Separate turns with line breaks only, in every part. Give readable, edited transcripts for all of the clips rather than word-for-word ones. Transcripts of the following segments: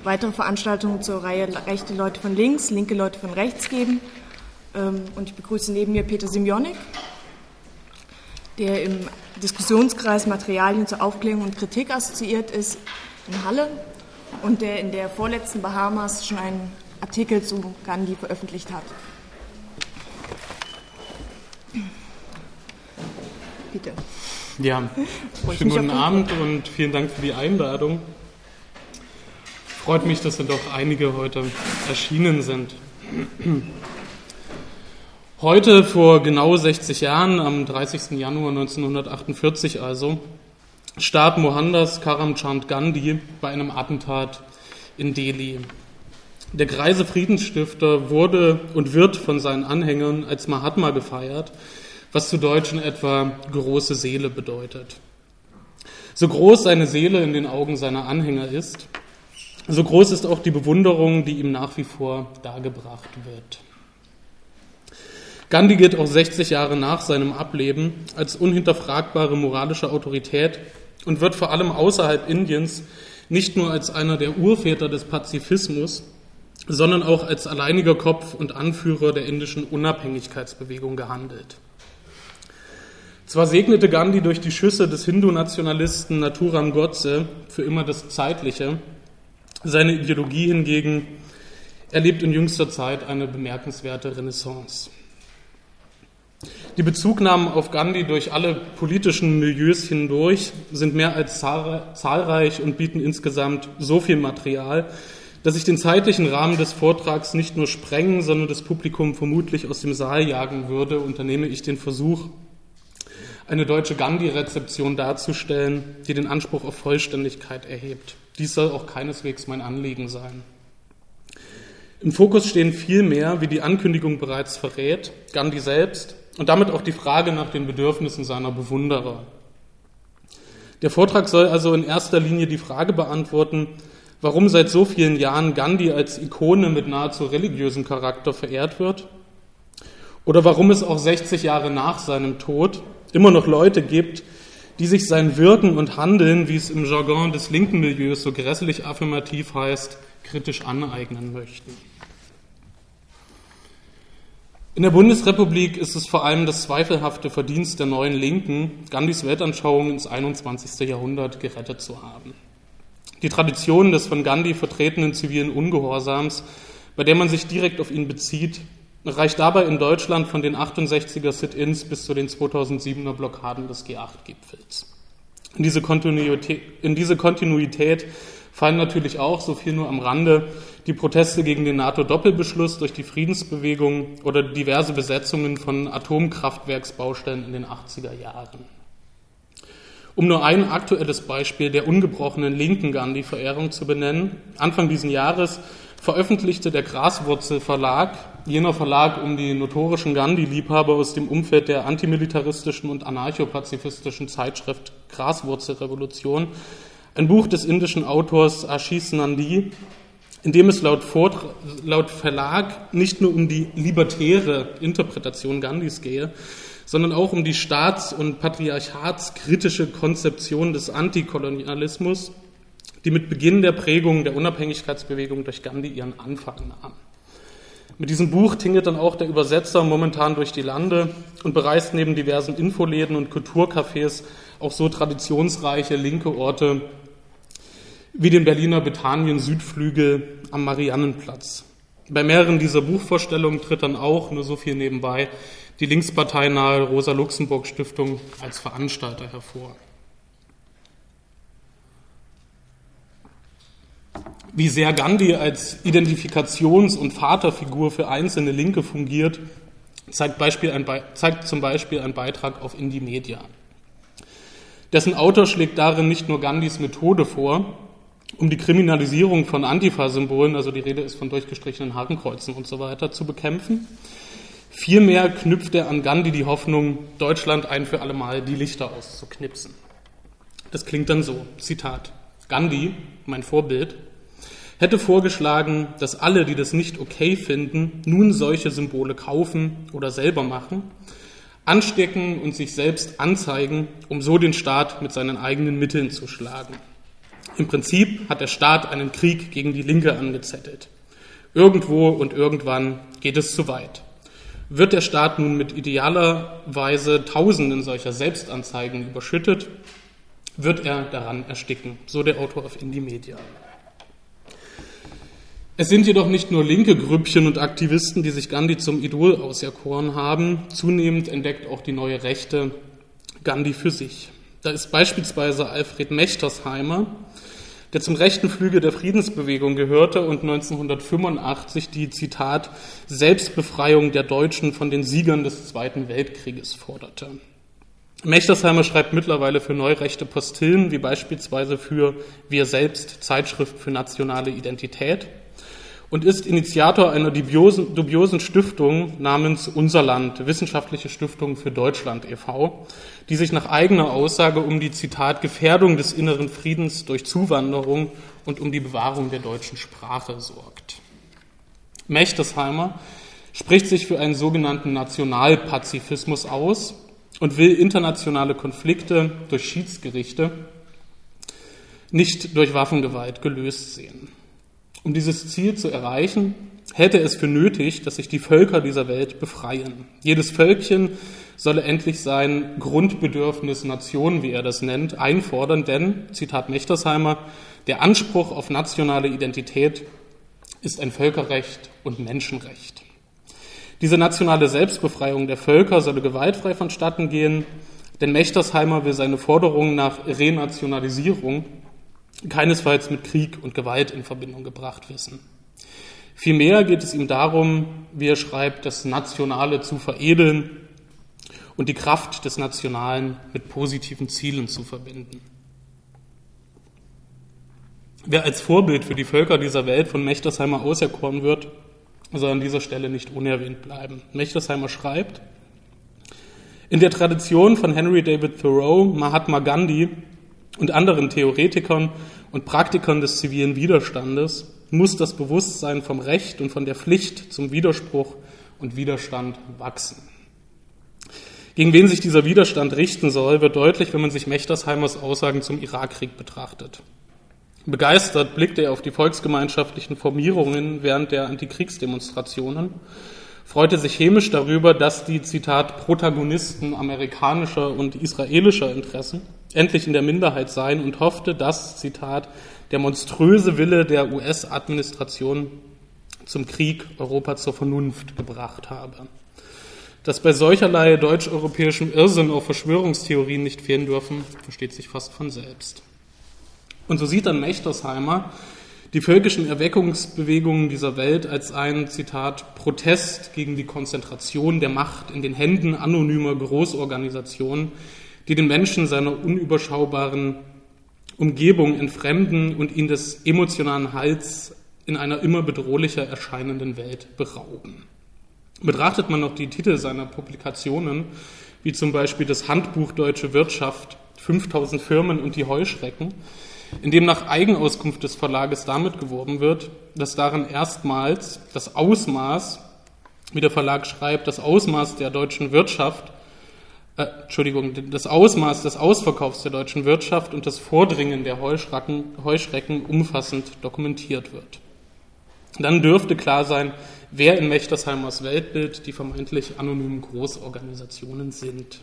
weitere Veranstaltungen zur Reihe Rechte Leute von links, linke Leute von rechts geben. Und ich begrüße neben mir Peter Simjonik, der im Diskussionskreis Materialien zur Aufklärung und Kritik assoziiert ist in Halle und der in der vorletzten Bahamas schon einen Artikel zu Gandhi veröffentlicht hat. Bitte.
Ja, schönen guten Abend und vielen Dank für die Einladung. Freut mich, dass doch einige heute erschienen sind. Heute, vor genau 60 Jahren, am 30. Januar 1948 also, starb Mohandas Karamchand Gandhi bei einem Attentat in Delhi. Der greise Friedensstifter wurde und wird von seinen Anhängern als Mahatma gefeiert, was zu Deutsch in etwa große Seele bedeutet. So groß seine Seele in den Augen seiner Anhänger ist, so groß ist auch die Bewunderung, die ihm nach wie vor dargebracht wird. Gandhi gilt auch 60 Jahre nach seinem Ableben als unhinterfragbare moralische Autorität und wird vor allem außerhalb Indiens nicht nur als einer der Urväter des Pazifismus, sondern auch als alleiniger Kopf und Anführer der indischen Unabhängigkeitsbewegung gehandelt. Zwar segnete Gandhi durch die Schüsse des Hindu-Nationalisten Nathuram Godse für immer das Zeitliche, seine Ideologie hingegen erlebt in jüngster Zeit eine bemerkenswerte Renaissance. Die Bezugnahmen auf Gandhi durch alle politischen Milieus hindurch sind mehr als zahlreich und bieten insgesamt so viel Material, dass ich den zeitlichen Rahmen des Vortrags nicht nur sprengen, sondern das Publikum vermutlich aus dem Saal jagen würde, unternehme ich den Versuch, eine deutsche Gandhi-Rezeption darzustellen, die den Anspruch auf Vollständigkeit erhebt. Dies soll auch keineswegs mein Anliegen sein. Im Fokus stehen vielmehr, wie die Ankündigung bereits verrät, Gandhi selbst und damit auch die Frage nach den Bedürfnissen seiner Bewunderer. Der Vortrag soll also in erster Linie die Frage beantworten, warum seit so vielen Jahren Gandhi als Ikone mit nahezu religiösem Charakter verehrt wird oder warum es auch 60 Jahre nach seinem Tod immer noch Leute gibt, die sich sein Wirken und Handeln, wie es im Jargon des linken Milieus so grässlich affirmativ heißt, kritisch aneignen möchten. In der Bundesrepublik ist es vor allem das zweifelhafte Verdienst der neuen Linken, Gandhis Weltanschauung ins 21. Jahrhundert gerettet zu haben. Die Tradition des von Gandhi vertretenen zivilen Ungehorsams, bei der man sich direkt auf ihn bezieht, reicht dabei in Deutschland von den 68er Sit-ins bis zu den 2007er Blockaden des G8-Gipfels. In diese Kontinuität fallen natürlich auch, so viel nur am Rande, die Proteste gegen den NATO-Doppelbeschluss durch die Friedensbewegung oder diverse Besetzungen von Atomkraftwerksbaustellen in den 80er Jahren. Um nur ein aktuelles Beispiel der ungebrochenen linken Gandhi-Verehrung zu benennen: Anfang dieses Jahres veröffentlichte der Graswurzel Verlag, jener Verlag um die notorischen Gandhi-Liebhaber aus dem Umfeld der antimilitaristischen und anarcho-pazifistischen Zeitschrift Graswurzelrevolution, ein Buch des indischen Autors Ashish Nandy, in dem es laut Verlag nicht nur um die libertäre Interpretation Gandhis gehe, sondern auch um die staats- und patriarchatskritische Konzeption des Antikolonialismus, die mit Beginn der Prägung der Unabhängigkeitsbewegung durch Gandhi ihren Anfang nahm. Mit diesem Buch tingelt dann auch der Übersetzer momentan durch die Lande und bereist neben diversen Infoläden und Kulturcafés auch so traditionsreiche linke Orte wie den Berliner Bethanien-Südflügel am Mariannenplatz. Bei mehreren dieser Buchvorstellungen tritt dann auch, nur so viel nebenbei, die linksparteinahe Rosa-Luxemburg-Stiftung als Veranstalter hervor. Wie sehr Gandhi als Identifikations- und Vaterfigur für einzelne Linke fungiert, zeigt zum Beispiel ein Beitrag auf Indymedia. Dessen Autor schlägt darin nicht nur Gandhis Methode vor, um die Kriminalisierung von Antifa-Symbolen, also die Rede ist von durchgestrichenen Hakenkreuzen und so weiter, zu bekämpfen. Vielmehr knüpft er an Gandhi die Hoffnung, Deutschland ein für allemal die Lichter auszuknipsen. Das klingt dann so, Zitat: Gandhi, mein Vorbild, hätte vorgeschlagen, dass alle, die das nicht okay finden, nun solche Symbole kaufen oder selber machen, anstecken und sich selbst anzeigen, um so den Staat mit seinen eigenen Mitteln zu schlagen. Im Prinzip hat der Staat einen Krieg gegen die Linke angezettelt. Irgendwo und irgendwann geht es zu weit. Wird der Staat nun mit idealerweise Tausenden solcher Selbstanzeigen überschüttet, wird er daran ersticken, so der Autor auf Indymedia. Es sind jedoch nicht nur linke Grüppchen und Aktivisten, die sich Gandhi zum Idol auserkoren haben. Zunehmend entdeckt auch die neue Rechte Gandhi für sich. Da ist beispielsweise Alfred Mechtersheimer, der zum rechten Flügel der Friedensbewegung gehörte und 1985 die, Zitat, Selbstbefreiung der Deutschen von den Siegern des Zweiten Weltkrieges forderte. Mechtersheimer schreibt mittlerweile für neurechte Postillen, wie beispielsweise für Wir selbst, Zeitschrift für nationale Identität, und ist Initiator einer dubiosen Stiftung namens Unser Land, Wissenschaftliche Stiftung für Deutschland e.V., die sich nach eigener Aussage um die, Zitat, Gefährdung des inneren Friedens durch Zuwanderung und um die Bewahrung der deutschen Sprache sorgt. Mechtersheimer spricht sich für einen sogenannten Nationalpazifismus aus und will internationale Konflikte durch Schiedsgerichte, nicht durch Waffengewalt gelöst sehen. Um dieses Ziel zu erreichen, hält er es für nötig, dass sich die Völker dieser Welt befreien. Jedes Völkchen solle endlich sein Grundbedürfnis Nation, wie er das nennt, einfordern, denn, Zitat Mechtersheimer, der Anspruch auf nationale Identität ist ein Völkerrecht und Menschenrecht. Diese nationale Selbstbefreiung der Völker solle gewaltfrei vonstatten gehen, denn Mechtersheimer will seine Forderungen nach Renationalisierung keinesfalls mit Krieg und Gewalt in Verbindung gebracht wissen. Vielmehr geht es ihm darum, wie er schreibt, das Nationale zu veredeln und die Kraft des Nationalen mit positiven Zielen zu verbinden. Wer als Vorbild für die Völker dieser Welt von Mechtersheimer auserkoren wird, soll an dieser Stelle nicht unerwähnt bleiben. Mechtersheimer schreibt, in der Tradition von Henry David Thoreau, Mahatma Gandhi und anderen Theoretikern und Praktikern des zivilen Widerstandes muss das Bewusstsein vom Recht und von der Pflicht zum Widerspruch und Widerstand wachsen. Gegen wen sich dieser Widerstand richten soll, wird deutlich, wenn man sich Mechtersheimers Aussagen zum Irakkrieg betrachtet. Begeistert blickte er auf die volksgemeinschaftlichen Formierungen während der Antikriegsdemonstrationen, freute sich hämisch darüber, dass die, Zitat, Protagonisten amerikanischer und israelischer Interessen endlich in der Minderheit seien und hoffte, dass, Zitat, der monströse Wille der US-Administration zum Krieg Europa zur Vernunft gebracht habe. Dass bei solcherlei deutsch-europäischem Irrsinn auch Verschwörungstheorien nicht fehlen dürfen, versteht sich fast von selbst. Und so sieht dann Mechtersheimer die völkischen Erweckungsbewegungen dieser Welt als einen, Zitat, Protest gegen die Konzentration der Macht in den Händen anonymer Großorganisationen, die den Menschen seiner unüberschaubaren Umgebung entfremden und ihn des emotionalen Halts in einer immer bedrohlicher erscheinenden Welt berauben. Betrachtet man noch die Titel seiner Publikationen, wie zum Beispiel das Handbuch Deutsche Wirtschaft, 5000 Firmen und die Heuschrecken, in dem nach Eigenauskunft des Verlages damit geworben wird, dass darin erstmals das Ausmaß, wie der Verlag schreibt, das Ausmaß der deutschen Wirtschaft, das Ausmaß des Ausverkaufs der deutschen Wirtschaft und das Vordringen der Heuschrecken umfassend dokumentiert wird. Dann dürfte klar sein, wer in Mechtersheimers Weltbild die vermeintlich anonymen Großorganisationen sind.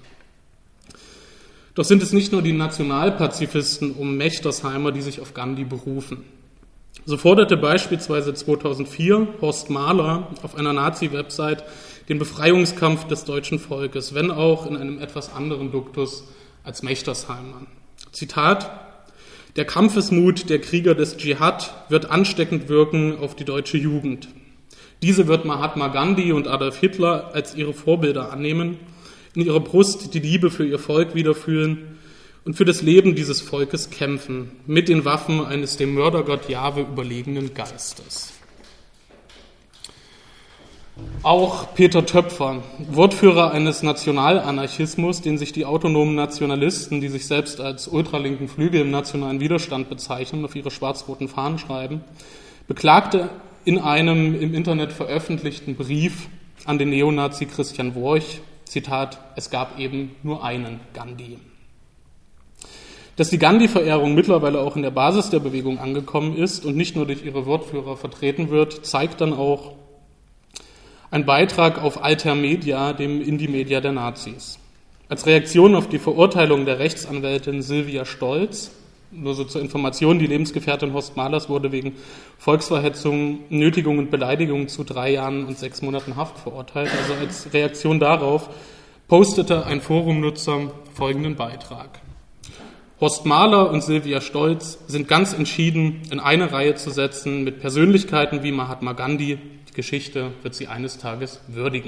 Doch sind es nicht nur die Nationalpazifisten um Mechtersheimer, die sich auf Gandhi berufen. So forderte beispielsweise 2004 Horst Mahler auf einer Nazi-Website den Befreiungskampf des deutschen Volkes, wenn auch in einem etwas anderen Duktus als Mechtersheimer. Zitat: Der Kampfesmut der Krieger des Dschihad wird ansteckend wirken auf die deutsche Jugend. Diese wird Mahatma Gandhi und Adolf Hitler als ihre Vorbilder annehmen, in ihrer Brust die Liebe für ihr Volk wiederfühlen und für das Leben dieses Volkes kämpfen, mit den Waffen eines dem Mördergott Jahwe überlegenen Geistes. Auch Peter Töpfer, Wortführer eines Nationalanarchismus, den sich die autonomen Nationalisten, die sich selbst als ultralinken Flügel im nationalen Widerstand bezeichnen, auf ihre schwarz-roten Fahnen schreiben, beklagte in einem im Internet veröffentlichten Brief an den Neonazi Christian Worch, Zitat, es gab eben nur einen Gandhi. Dass die Gandhi-Verehrung mittlerweile auch in der Basis der Bewegung angekommen ist und nicht nur durch ihre Wortführer vertreten wird, zeigt dann auch ein Beitrag auf Altermedia, dem Indie-Media der Nazis. Als Reaktion auf die Verurteilung der Rechtsanwältin Sylvia Stolz, nur so zur Information, die Lebensgefährtin Horst Mahlers wurde wegen Volksverhetzung, Nötigung und Beleidigung zu 3 Jahren und 6 Monaten Haft verurteilt. Also als Reaktion darauf postete ein Forumnutzer folgenden Beitrag. Horst Mahler und Sylvia Stolz sind ganz entschieden in eine Reihe zu setzen mit Persönlichkeiten wie Mahatma Gandhi. Die Geschichte wird sie eines Tages würdigen.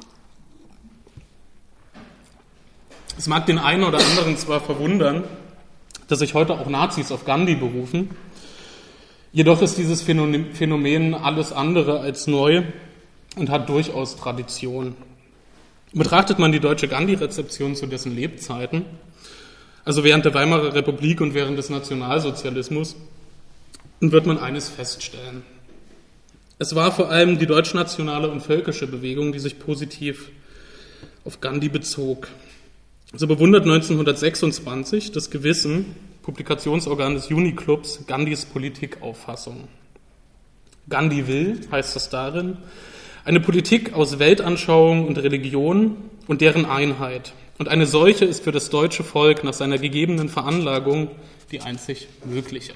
Es mag den einen oder anderen zwar verwundern, dass sich heute auch Nazis auf Gandhi berufen, jedoch ist dieses Phänomen alles andere als neu und hat durchaus Tradition. Betrachtet man die deutsche Gandhi-Rezeption zu dessen Lebzeiten, also während der Weimarer Republik und während des Nationalsozialismus, dann wird man eines feststellen. Es war vor allem die deutschnationale und völkische Bewegung, die sich positiv auf Gandhi bezog. So bewundert 1926 das Gewissen, Publikationsorgan des Juni-Clubs, Gandhis Politikauffassung. Gandhi will, heißt es darin, eine Politik aus Weltanschauung und Religion und deren Einheit. Und eine solche ist für das deutsche Volk nach seiner gegebenen Veranlagung die einzig mögliche.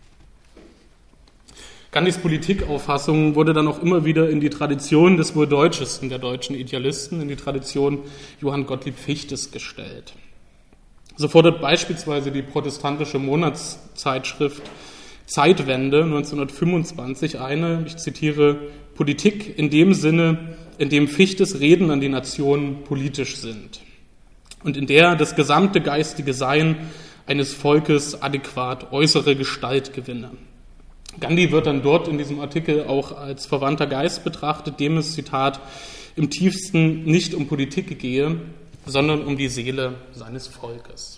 Gandhis Politikauffassung wurde dann auch immer wieder in die Tradition des wohl deutschesten der deutschen Idealisten, in die Tradition Johann Gottlieb Fichtes gestellt. So fordert beispielsweise die protestantische Monatszeitschrift Zeitwende 1925 eine, ich zitiere, Politik in dem Sinne, in dem Fichtes Reden an die Nation politisch sind und in der das gesamte geistige Sein eines Volkes adäquat äußere Gestalt gewinne. Gandhi wird dann dort in diesem Artikel auch als verwandter Geist betrachtet, dem es, Zitat, im tiefsten nicht um Politik gehe, sondern um die Seele seines Volkes.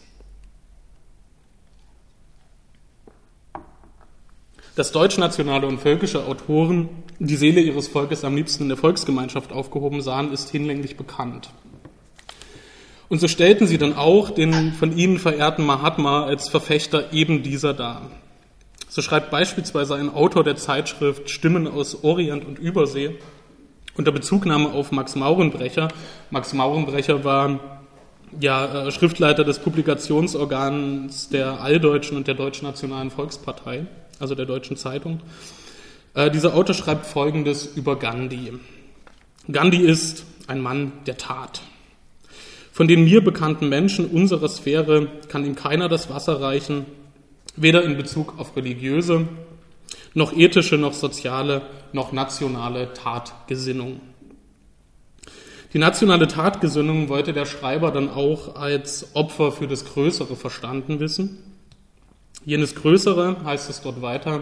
Dass deutschnationale und völkische Autoren die Seele ihres Volkes am liebsten in der Volksgemeinschaft aufgehoben sahen, ist hinlänglich bekannt. Und so stellten sie dann auch den von ihnen verehrten Mahatma als Verfechter eben dieser dar. So schreibt beispielsweise ein Autor der Zeitschrift Stimmen aus Orient und Übersee unter Bezugnahme auf Max Maurenbrecher. Max Maurenbrecher war Schriftleiter des Publikationsorgans der Alldeutschen und der Deutschnationalen Volkspartei, also der Deutschen Zeitung. Dieser Autor schreibt Folgendes über Gandhi. Gandhi ist ein Mann der Tat. Von den mir bekannten Menschen unserer Sphäre kann ihm keiner das Wasser reichen, weder in Bezug auf religiöse, noch ethische, noch soziale, noch nationale Tatgesinnung. Die nationale Tatgesinnung wollte der Schreiber dann auch als Opfer für das Größere verstanden wissen. Jenes Größere, heißt es dort weiter,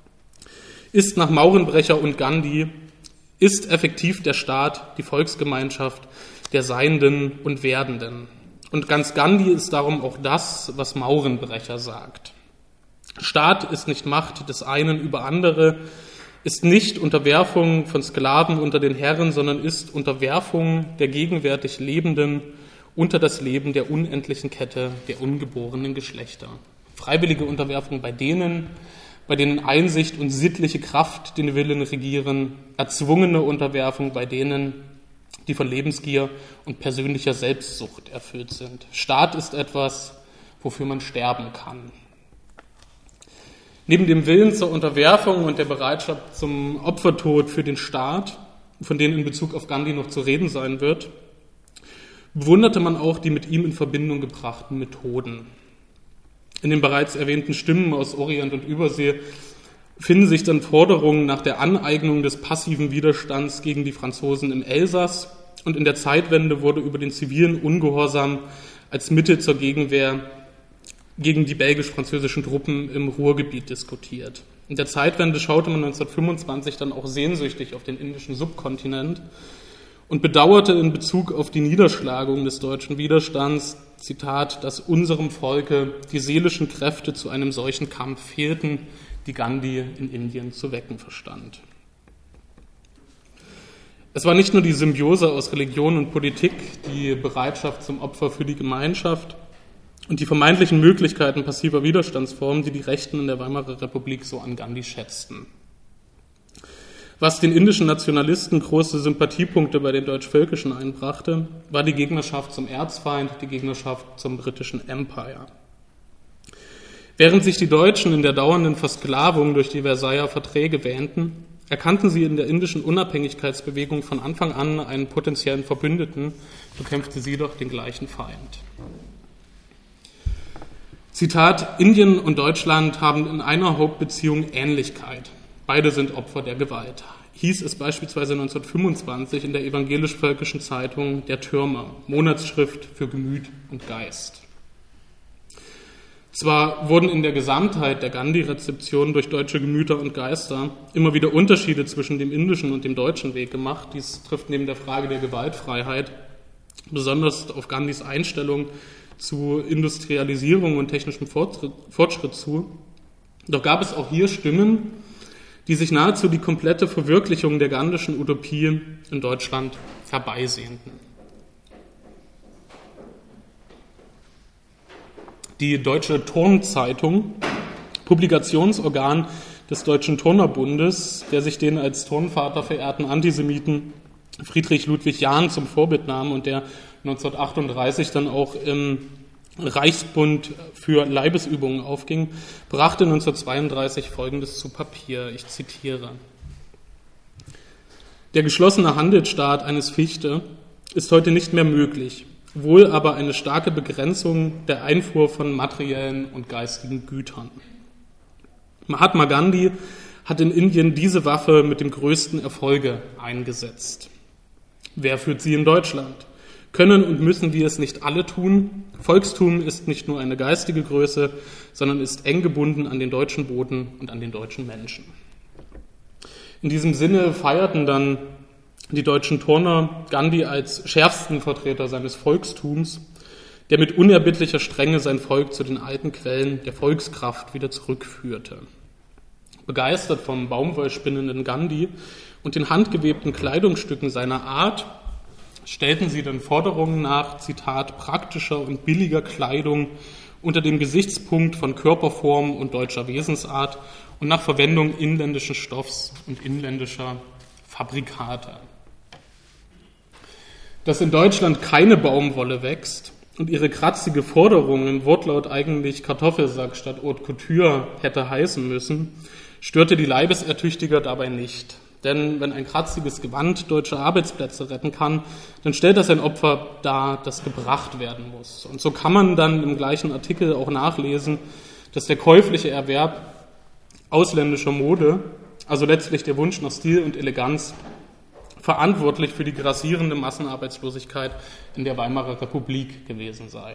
ist nach Maurenbrecher und Gandhi, ist effektiv der Staat, die Volksgemeinschaft der Seienden und Werdenden. Und ganz Gandhi ist darum auch das, was Maurenbrecher sagt. Staat ist nicht Macht des einen über andere, ist nicht Unterwerfung von Sklaven unter den Herren, sondern ist Unterwerfung der gegenwärtig Lebenden unter das Leben der unendlichen Kette der ungeborenen Geschlechter. Freiwillige Unterwerfung bei denen Einsicht und sittliche Kraft den Willen regieren, erzwungene Unterwerfung bei denen, die von Lebensgier und persönlicher Selbstsucht erfüllt sind. Staat ist etwas, wofür man sterben kann. Neben dem Willen zur Unterwerfung und der Bereitschaft zum Opfertod für den Staat, von denen in Bezug auf Gandhi noch zu reden sein wird, bewunderte man auch die mit ihm in Verbindung gebrachten Methoden. In den bereits erwähnten Stimmen aus Orient und Übersee finden sich dann Forderungen nach der Aneignung des passiven Widerstands gegen die Franzosen im Elsass, und in der Zeitwende wurde über den zivilen Ungehorsam als Mittel zur Gegenwehr gegen die belgisch-französischen Truppen im Ruhrgebiet diskutiert. In der Zeitwende schaute man 1925 dann auch sehnsüchtig auf den indischen Subkontinent und bedauerte in Bezug auf die Niederschlagung des deutschen Widerstands, Zitat, dass unserem Volke die seelischen Kräfte zu einem solchen Kampf fehlten, die Gandhi in Indien zu wecken verstand. Es war nicht nur die Symbiose aus Religion und Politik, die Bereitschaft zum Opfer für die Gemeinschaft und die vermeintlichen Möglichkeiten passiver Widerstandsformen, die die Rechten in der Weimarer Republik so an Gandhi schätzten. Was den indischen Nationalisten große Sympathiepunkte bei den Deutschvölkischen einbrachte, war die Gegnerschaft zum Erzfeind, die Gegnerschaft zum britischen Empire. Während sich die Deutschen in der dauernden Versklavung durch die Versailler Verträge wähnten, erkannten sie in der indischen Unabhängigkeitsbewegung von Anfang an einen potenziellen Verbündeten, bekämpfte sie doch den gleichen Feind. Zitat: Indien und Deutschland haben in einer Hauptbeziehung Ähnlichkeit. Beide sind Opfer der Gewalt, hieß es beispielsweise 1925 in der evangelisch-völkischen Zeitung Der Türmer, Monatsschrift für Gemüt und Geist. Zwar wurden in der Gesamtheit der Gandhi-Rezeption durch deutsche Gemüter und Geister immer wieder Unterschiede zwischen dem indischen und dem deutschen Weg gemacht. Dies trifft neben der Frage der Gewaltfreiheit besonders auf Gandhis Einstellung zu Industrialisierung und technischem Fortschritt zu. Doch gab es auch hier Stimmen, die sich nahezu die komplette Verwirklichung der gandhischen Utopie in Deutschland herbeisehnten. Die Deutsche Turnzeitung, Publikationsorgan des Deutschen Turnerbundes, der sich den als Turnvater verehrten Antisemiten Friedrich Ludwig Jahn zum Vorbild nahm und der 1938 dann auch im Reichsbund für Leibesübungen aufging, brachte 1932 Folgendes zu Papier, ich zitiere: Der geschlossene Handelsstaat eines Fichte ist heute nicht mehr möglich, wohl aber eine starke Begrenzung der Einfuhr von materiellen und geistigen Gütern. Mahatma Gandhi hat in Indien diese Waffe mit dem größten Erfolge eingesetzt. Wer führt sie in Deutschland? Können und müssen wir es nicht alle tun? Volkstum ist nicht nur eine geistige Größe, sondern ist eng gebunden an den deutschen Boden und an den deutschen Menschen. In diesem Sinne feierten dann die deutschen Turner Gandhi als schärfsten Vertreter seines Volkstums, der mit unerbittlicher Strenge sein Volk zu den alten Quellen der Volkskraft wieder zurückführte. Begeistert vom baumwollspinnenden Gandhi und den handgewebten Kleidungsstücken seiner Art stellten sie dann Forderungen nach, Zitat, praktischer und billiger Kleidung unter dem Gesichtspunkt von Körperform und deutscher Wesensart und nach Verwendung inländischen Stoffs und inländischer Fabrikate. Dass in Deutschland keine Baumwolle wächst und ihre kratzige Forderung im Wortlaut eigentlich Kartoffelsack statt Haute Couture hätte heißen müssen, störte die Leibesertüchtiger dabei nicht. Denn wenn ein kratziges Gewand deutsche Arbeitsplätze retten kann, dann stellt das ein Opfer dar, das gebracht werden muss. Und so kann man dann im gleichen Artikel auch nachlesen, dass der käufliche Erwerb ausländischer Mode, also letztlich der Wunsch nach Stil und Eleganz, verantwortlich für die grassierende Massenarbeitslosigkeit in der Weimarer Republik gewesen sei.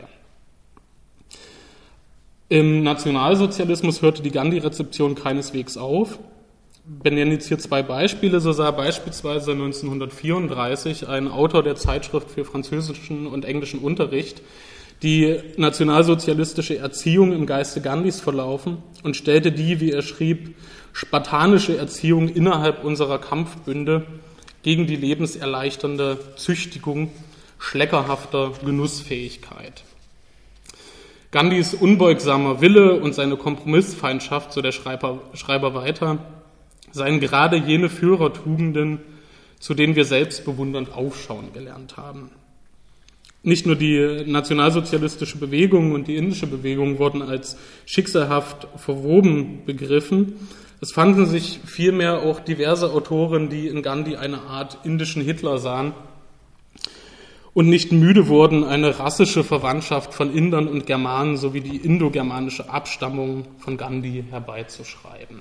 Im Nationalsozialismus hörte die Gandhi-Rezeption keineswegs auf. Wir nennen jetzt hier zwei Beispiele. So sah beispielsweise 1934 ein Autor der Zeitschrift für französischen und englischen Unterricht die nationalsozialistische Erziehung im Geiste Gandhis verlaufen und stellte die, wie er schrieb, spartanische Erziehung innerhalb unserer Kampfbünde gegen die lebenserleichternde Züchtigung schleckerhafter Genussfähigkeit. Gandhis unbeugsamer Wille und seine Kompromissfeindschaft, so der Schreiber weiter, seien gerade jene Führertugenden, zu denen wir selbst bewundernd aufschauen gelernt haben. Nicht nur die nationalsozialistische Bewegung und die indische Bewegung wurden als schicksalhaft verwoben begriffen. Es fanden sich vielmehr auch diverse Autoren, die in Gandhi eine Art indischen Hitler sahen und nicht müde wurden, eine rassische Verwandtschaft von Indern und Germanen sowie die indogermanische Abstammung von Gandhi herbeizuschreiben.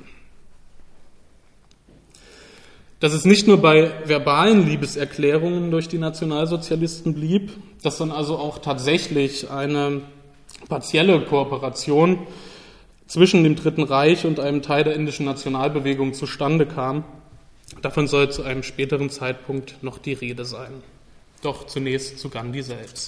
Dass es nicht nur bei verbalen Liebeserklärungen durch die Nationalsozialisten blieb, dass dann also auch tatsächlich eine partielle Kooperation zwischen dem Dritten Reich und einem Teil der indischen Nationalbewegung zustande kam. Davon soll zu einem späteren Zeitpunkt noch die Rede sein. Doch zunächst zu Gandhi selbst.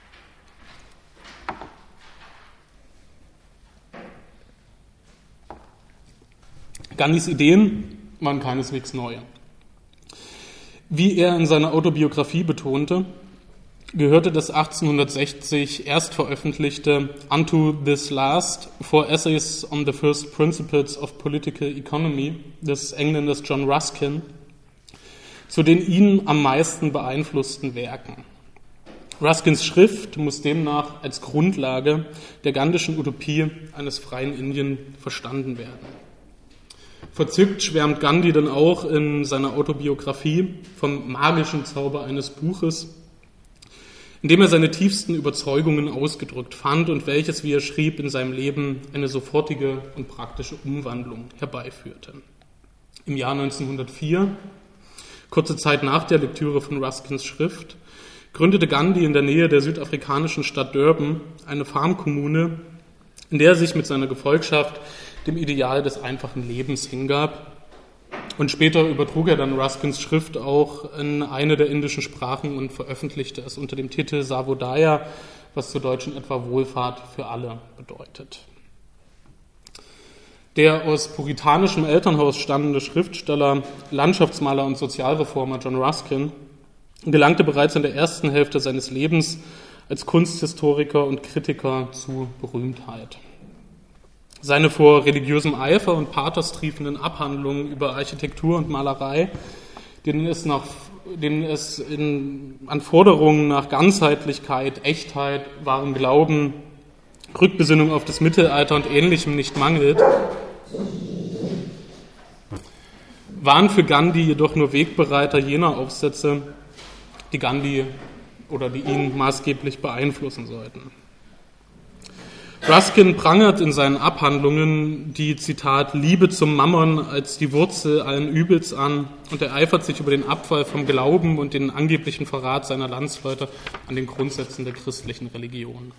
Gandhis Ideen waren keineswegs neu. Wie er in seiner Autobiografie betonte, gehörte das 1860 erst veröffentlichte Unto This Last, 4 Essays on the First Principles of Political Economy des Engländers John Ruskin zu den ihn am meisten beeinflussten Werken. Ruskins Schrift muss demnach als Grundlage der gandhischen Utopie eines freien Indien verstanden werden. Verzückt schwärmt Gandhi dann auch in seiner Autobiografie vom magischen Zauber eines Buches, in dem er seine tiefsten Überzeugungen ausgedrückt fand und welches, wie er schrieb, in seinem Leben eine sofortige und praktische Umwandlung herbeiführte. Im Jahr 1904, kurze Zeit nach der Lektüre von Ruskins Schrift, gründete Gandhi in der Nähe der südafrikanischen Stadt Durban eine Farmkommune, in der er sich mit seiner Gefolgschaft dem Ideal des einfachen Lebens hingab. Und später übertrug er dann Ruskins Schrift auch in eine der indischen Sprachen und veröffentlichte es unter dem Titel Sarvodaya, was zu Deutsch in etwa Wohlfahrt für alle bedeutet. Der aus puritanischem Elternhaus stammende Schriftsteller, Landschaftsmaler und Sozialreformer John Ruskin gelangte bereits in der ersten Hälfte seines Lebens als Kunsthistoriker und Kritiker zu Berühmtheit. Seine vor religiösem Eifer und Pathos triefenden Abhandlungen über Architektur und Malerei, denen es an Forderungen nach Ganzheitlichkeit, Echtheit, wahrem Glauben, Rückbesinnung auf das Mittelalter und Ähnlichem nicht mangelt, waren für Gandhi jedoch nur Wegbereiter jener Aufsätze, die ihn maßgeblich beeinflussen sollten. Ruskin prangert in seinen Abhandlungen die, Zitat, Liebe zum Mammon als die Wurzel allen Übels an und ereifert sich über den Abfall vom Glauben und den angeblichen Verrat seiner Landsleute an den Grundsätzen der christlichen Religion.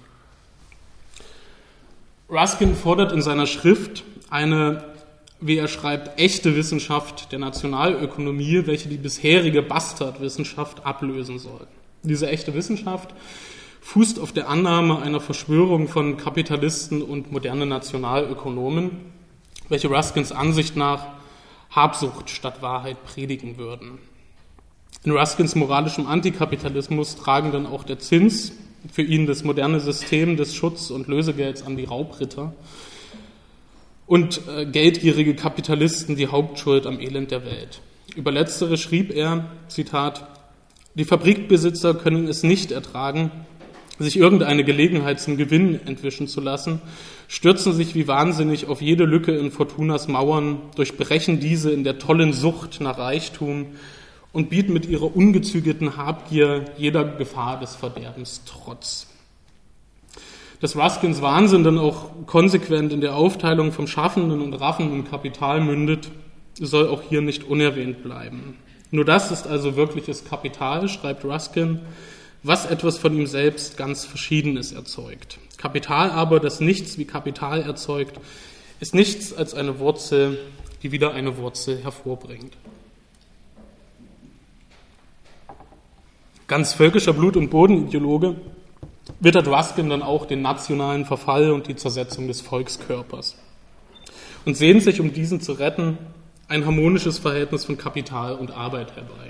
Ruskin fordert in seiner Schrift eine, wie er schreibt, echte Wissenschaft der Nationalökonomie, welche die bisherige Bastardwissenschaft ablösen soll. Diese echte Wissenschaft fußt auf der Annahme einer Verschwörung von Kapitalisten und modernen Nationalökonomen, welche Ruskins Ansicht nach Habsucht statt Wahrheit predigen würden. In Ruskins moralischem Antikapitalismus tragen dann auch der Zins, für ihn das moderne System des Schutz- und Lösegelds an die Raubritter und geldgierige Kapitalisten die Hauptschuld am Elend der Welt. Über letztere schrieb er, Zitat, die Fabrikbesitzer können es nicht ertragen, sich irgendeine Gelegenheit zum Gewinn entwischen zu lassen, stürzen sich wie wahnsinnig auf jede Lücke in Fortunas Mauern, durchbrechen diese in der tollen Sucht nach Reichtum und bieten mit ihrer ungezügelten Habgier jeder Gefahr des Verderbens Trotz. Dass Ruskins Wahnsinn dann auch konsequent in der Aufteilung vom schaffenden und raffenden Kapital mündet, soll auch hier nicht unerwähnt bleiben. Nur das ist also wirkliches Kapital, schreibt Ruskin, was etwas von ihm selbst ganz Verschiedenes erzeugt. Kapital aber, das nichts wie Kapital erzeugt, ist nichts als eine Wurzel, die wieder eine Wurzel hervorbringt. Ganz völkischer Blut- und Bodenideologe wittert Ruskin dann auch den nationalen Verfall und die Zersetzung des Volkskörpers und sehnt sich, um diesen zu retten, ein harmonisches Verhältnis von Kapital und Arbeit herbei.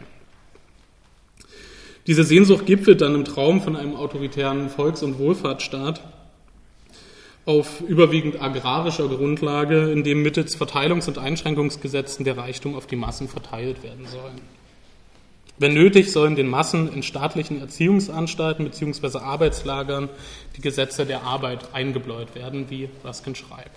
Diese Sehnsucht gipfelt dann im Traum von einem autoritären Volks- und Wohlfahrtsstaat auf überwiegend agrarischer Grundlage, in dem mittels Verteilungs- und Einschränkungsgesetzen der Reichtum auf die Massen verteilt werden soll. Wenn nötig, sollen den Massen in staatlichen Erziehungsanstalten bzw. Arbeitslagern die Gesetze der Arbeit eingebläut werden, wie Ruskin schreibt.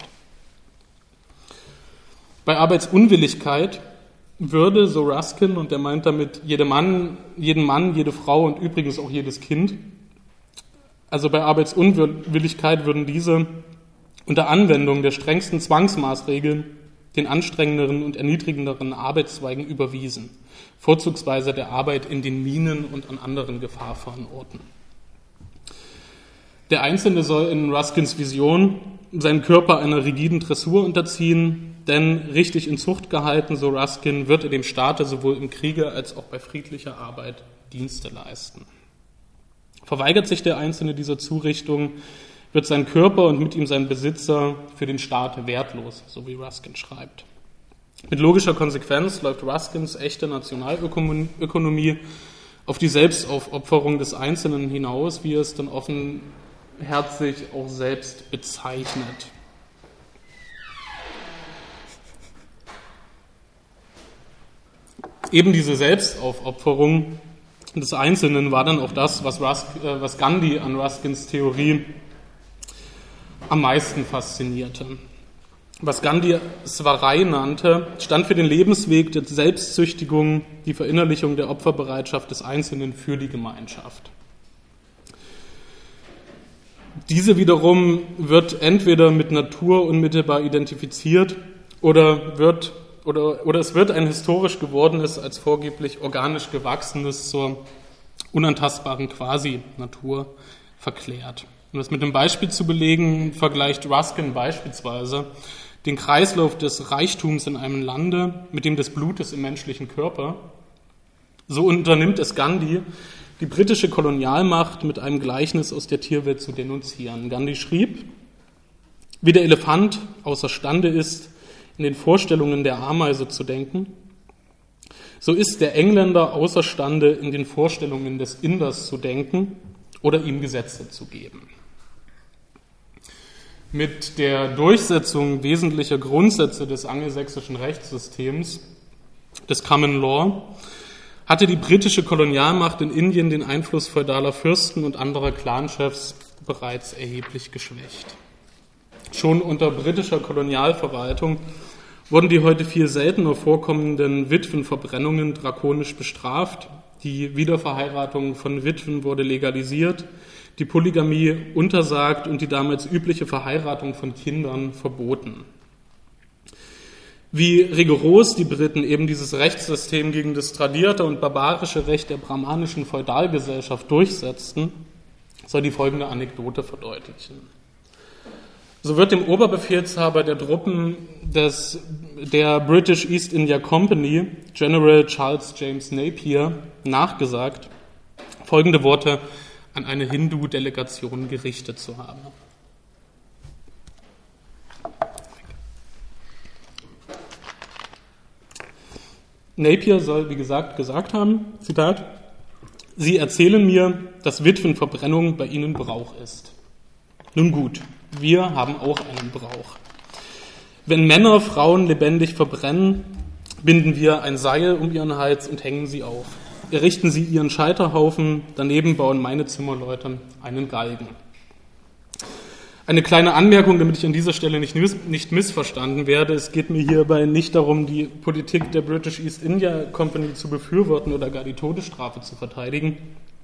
Bei Arbeitsunwilligkeit würde, so Ruskin, und er meint damit jeden Mann, jede Frau und übrigens auch jedes Kind, also bei Arbeitsunwilligkeit würden diese unter Anwendung der strengsten Zwangsmaßregeln den anstrengenderen und erniedrigenderen Arbeitszweigen überwiesen, vorzugsweise der Arbeit in den Minen und an anderen gefahrvollen Orten. Der Einzelne soll in Ruskins Vision seinen Körper einer rigiden Dressur unterziehen, denn richtig in Zucht gehalten, so Ruskin, wird er dem Staate sowohl im Kriege als auch bei friedlicher Arbeit Dienste leisten. Verweigert sich der Einzelne dieser Zurichtung, wird sein Körper und mit ihm sein Besitzer für den Staat wertlos, so wie Ruskin schreibt. Mit logischer Konsequenz läuft Ruskins echte Nationalökonomie auf die Selbstaufopferung des Einzelnen hinaus, wie er es dann offenherzig auch selbst bezeichnet. Eben diese Selbstaufopferung des Einzelnen war dann auch das, was Gandhi an Ruskins Theorie am meisten faszinierte. Was Gandhi Swaraj nannte, stand für den Lebensweg der Selbstzüchtigung, die Verinnerlichung der Opferbereitschaft des Einzelnen für die Gemeinschaft. Diese wiederum wird entweder mit Natur unmittelbar identifiziert oder es wird ein historisch gewordenes, als vorgeblich organisch gewachsenes zur unantastbaren Quasi-Natur verklärt. Um das mit einem Beispiel zu belegen, vergleicht Ruskin beispielsweise den Kreislauf des Reichtums in einem Lande mit dem des Blutes im menschlichen Körper. So unternimmt es Gandhi, die britische Kolonialmacht mit einem Gleichnis aus der Tierwelt zu denunzieren. Gandhi schrieb, wie der Elefant außerstande ist, in den Vorstellungen der Ameise zu denken, so ist der Engländer außerstande, in den Vorstellungen des Inders zu denken oder ihm Gesetze zu geben. Mit der Durchsetzung wesentlicher Grundsätze des angelsächsischen Rechtssystems, des Common Law, hatte die britische Kolonialmacht in Indien den Einfluss feudaler Fürsten und anderer Clanchefs bereits erheblich geschwächt. Schon unter britischer Kolonialverwaltung wurden die heute viel seltener vorkommenden Witwenverbrennungen drakonisch bestraft, die Wiederverheiratung von Witwen wurde legalisiert, die Polygamie untersagt und die damals übliche Verheiratung von Kindern verboten. Wie rigoros die Briten eben dieses Rechtssystem gegen das tradierte und barbarische Recht der brahmanischen Feudalgesellschaft durchsetzten, soll die folgende Anekdote verdeutlichen. So wird dem Oberbefehlshaber der Truppen der British East India Company, General Charles James Napier, nachgesagt, folgende Worte an eine Hindu-Delegation gerichtet zu haben. Napier soll, wie gesagt haben, Zitat, Sie erzählen mir, dass Witwenverbrennung bei Ihnen Brauch ist. Nun gut, wir haben auch einen Brauch. Wenn Männer Frauen lebendig verbrennen, binden wir ein Seil um ihren Hals und hängen sie auf. Errichten sie ihren Scheiterhaufen, daneben bauen meine Zimmerleute einen Galgen. Eine kleine Anmerkung, damit ich an dieser Stelle nicht missverstanden werde. Es geht mir hierbei nicht darum, die Politik der British East India Company zu befürworten oder gar die Todesstrafe zu verteidigen,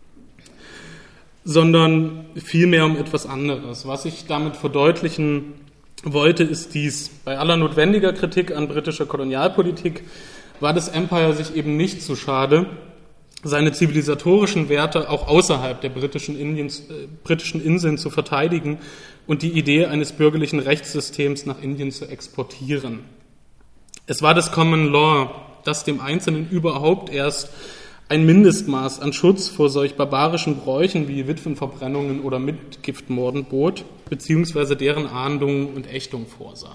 sondern vielmehr um etwas anderes. Was ich damit verdeutlichen wollte, ist dies. Bei aller notwendiger Kritik an britischer Kolonialpolitik war das Empire sich eben nicht zu schade, seine zivilisatorischen Werte auch außerhalb der britischen Inseln zu verteidigen und die Idee eines bürgerlichen Rechtssystems nach Indien zu exportieren. Es war das Common Law, das dem Einzelnen überhaupt erst ein Mindestmaß an Schutz vor solch barbarischen Bräuchen wie Witwenverbrennungen oder Mitgiftmorden bot, beziehungsweise deren Ahndung und Ächtung vorsah.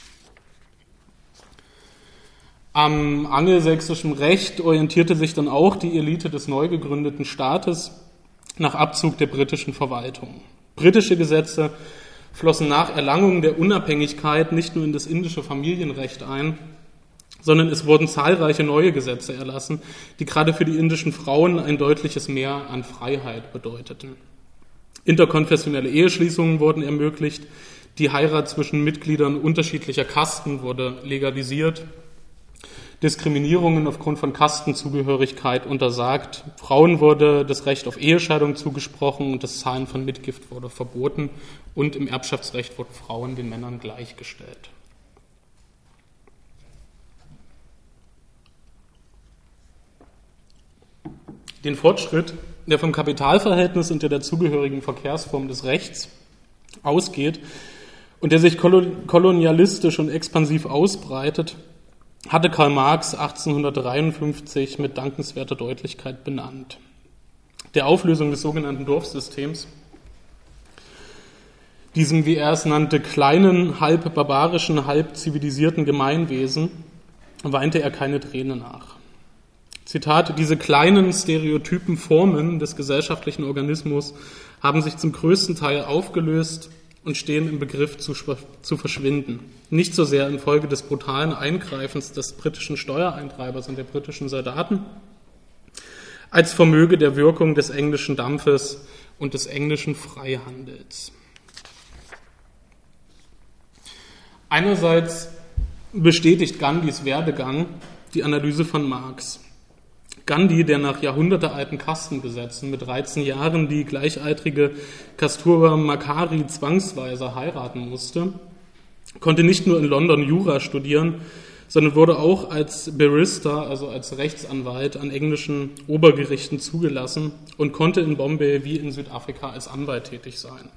Am angelsächsischen Recht orientierte sich dann auch die Elite des neu gegründeten Staates nach Abzug der britischen Verwaltung. Britische Gesetze flossen nach Erlangung der Unabhängigkeit nicht nur in das indische Familienrecht ein, sondern es wurden zahlreiche neue Gesetze erlassen, die gerade für die indischen Frauen ein deutliches Mehr an Freiheit bedeuteten. Interkonfessionelle Eheschließungen wurden ermöglicht, die Heirat zwischen Mitgliedern unterschiedlicher Kasten wurde legalisiert, Diskriminierungen aufgrund von Kastenzugehörigkeit untersagt, Frauen wurde das Recht auf Ehescheidung zugesprochen und das Zahlen von Mitgift wurde verboten und im Erbschaftsrecht wurden Frauen den Männern gleichgestellt. Den Fortschritt, der vom Kapitalverhältnis und der dazugehörigen Verkehrsform des Rechts ausgeht und der sich kolonialistisch und expansiv ausbreitet, hatte Karl Marx 1853 mit dankenswerter Deutlichkeit benannt. Der Auflösung des sogenannten Dorfsystems, diesem, wie er es nannte, kleinen, halb barbarischen, halb zivilisierten Gemeinwesen, weinte er keine Träne nach. Zitat, diese kleinen stereotypen Formen des gesellschaftlichen Organismus haben sich zum größten Teil aufgelöst und stehen im Begriff zu verschwinden. Nicht so sehr infolge des brutalen Eingreifens des britischen Steuereintreibers und der britischen Soldaten, als vermöge der Wirkung des englischen Dampfes und des englischen Freihandels. Einerseits bestätigt Gandhis Werdegang die Analyse von Marx. Gandhi, der nach jahrhundertealten Kastengesetzen mit 13 Jahren die gleichaltrige Kasturba Makari zwangsweise heiraten musste, konnte nicht nur in London Jura studieren, sondern wurde auch als Barrister, also als Rechtsanwalt, an englischen Obergerichten zugelassen und konnte in Bombay wie in Südafrika als Anwalt tätig sein.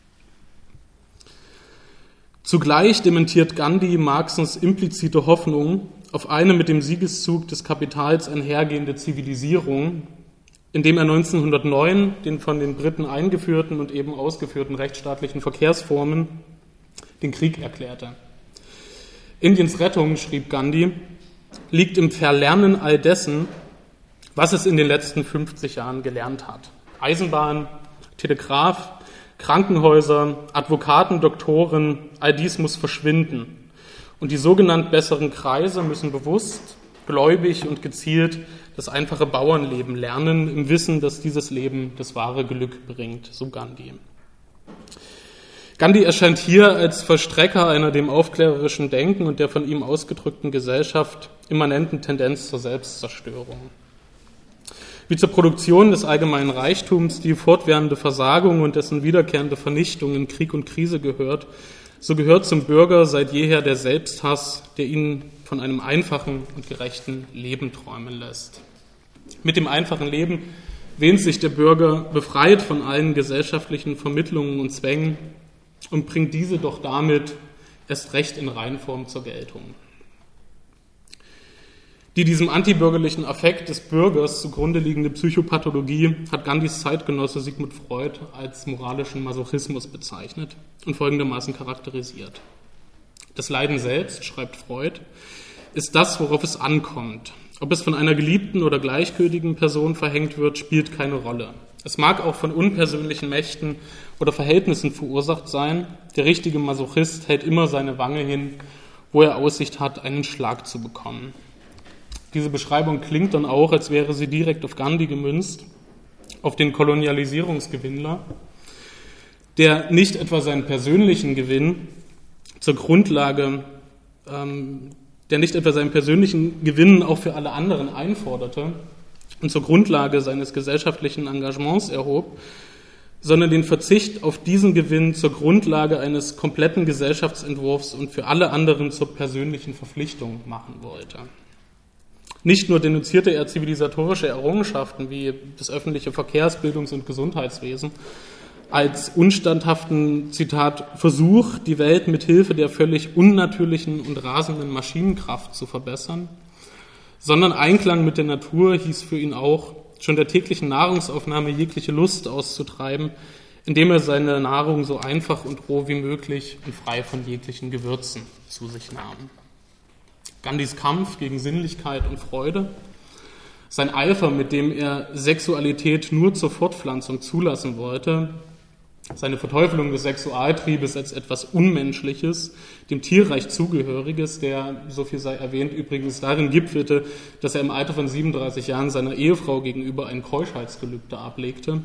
Zugleich dementiert Gandhi Marxens implizite Hoffnung auf eine mit dem Siegeszug des Kapitals einhergehende Zivilisierung, indem er 1909 den von den Briten eingeführten und eben ausgeführten rechtsstaatlichen Verkehrsformen den Krieg erklärte. Indiens Rettung, schrieb Gandhi, liegt im Verlernen all dessen, was es in den letzten 50 Jahren gelernt hat. Eisenbahn, Telegraph, Krankenhäuser, Advokaten, Doktoren, all dies muss verschwinden. Und die sogenannt besseren Kreise müssen bewusst, gläubig und gezielt das einfache Bauernleben lernen, im Wissen, dass dieses Leben das wahre Glück bringt, so Gandhi. Gandhi erscheint hier als Vollstrecker einer dem aufklärerischen Denken und der von ihm ausgedrückten Gesellschaft immanenten Tendenz zur Selbstzerstörung. Wie zur Produktion des allgemeinen Reichtums die fortwährende Versagung und dessen wiederkehrende Vernichtung in Krieg und Krise gehört, so gehört zum Bürger seit jeher der Selbsthass, der ihn von einem einfachen und gerechten Leben träumen lässt. Mit dem einfachen Leben wähnt sich der Bürger befreit von allen gesellschaftlichen Vermittlungen und Zwängen und bringt diese doch damit erst recht in Reinform zur Geltung. Die diesem antibürgerlichen Affekt des Bürgers zugrunde liegende Psychopathologie hat Gandhis Zeitgenosse Sigmund Freud als moralischen Masochismus bezeichnet und folgendermaßen charakterisiert. Das Leiden selbst, schreibt Freud, ist das, worauf es ankommt. Ob es von einer geliebten oder gleichgültigen Person verhängt wird, spielt keine Rolle. Es mag auch von unpersönlichen Mächten oder Verhältnissen verursacht sein. Der richtige Masochist hält immer seine Wange hin, wo er Aussicht hat, einen Schlag zu bekommen. Diese Beschreibung klingt dann auch, als wäre sie direkt auf Gandhi gemünzt, auf den Kolonialisierungsgewinnler, der nicht etwa seinen persönlichen Gewinn zur Grundlage, auch für alle anderen einforderte und zur Grundlage seines gesellschaftlichen Engagements erhob, sondern den Verzicht auf diesen Gewinn zur Grundlage eines kompletten Gesellschaftsentwurfs und für alle anderen zur persönlichen Verpflichtung machen wollte. Nicht nur denunzierte er zivilisatorische Errungenschaften wie das öffentliche Verkehrs-, Bildungs- und Gesundheitswesen als unstandhaften, Zitat, Versuch, die Welt mit Hilfe der völlig unnatürlichen und rasenden Maschinenkraft zu verbessern, sondern Einklang mit der Natur hieß für ihn auch, schon der täglichen Nahrungsaufnahme jegliche Lust auszutreiben, indem er seine Nahrung so einfach und roh wie möglich und frei von jeglichen Gewürzen zu sich nahm. Gandhis Kampf gegen Sinnlichkeit und Freude, sein Eifer, mit dem er Sexualität nur zur Fortpflanzung zulassen wollte, seine Verteufelung des Sexualtriebes als etwas Unmenschliches, dem Tierreich zugehöriges, der, so viel sei erwähnt, übrigens darin gipfelte, dass er im Alter von 37 Jahren seiner Ehefrau gegenüber ein Keuschheitsgelübde ablegte.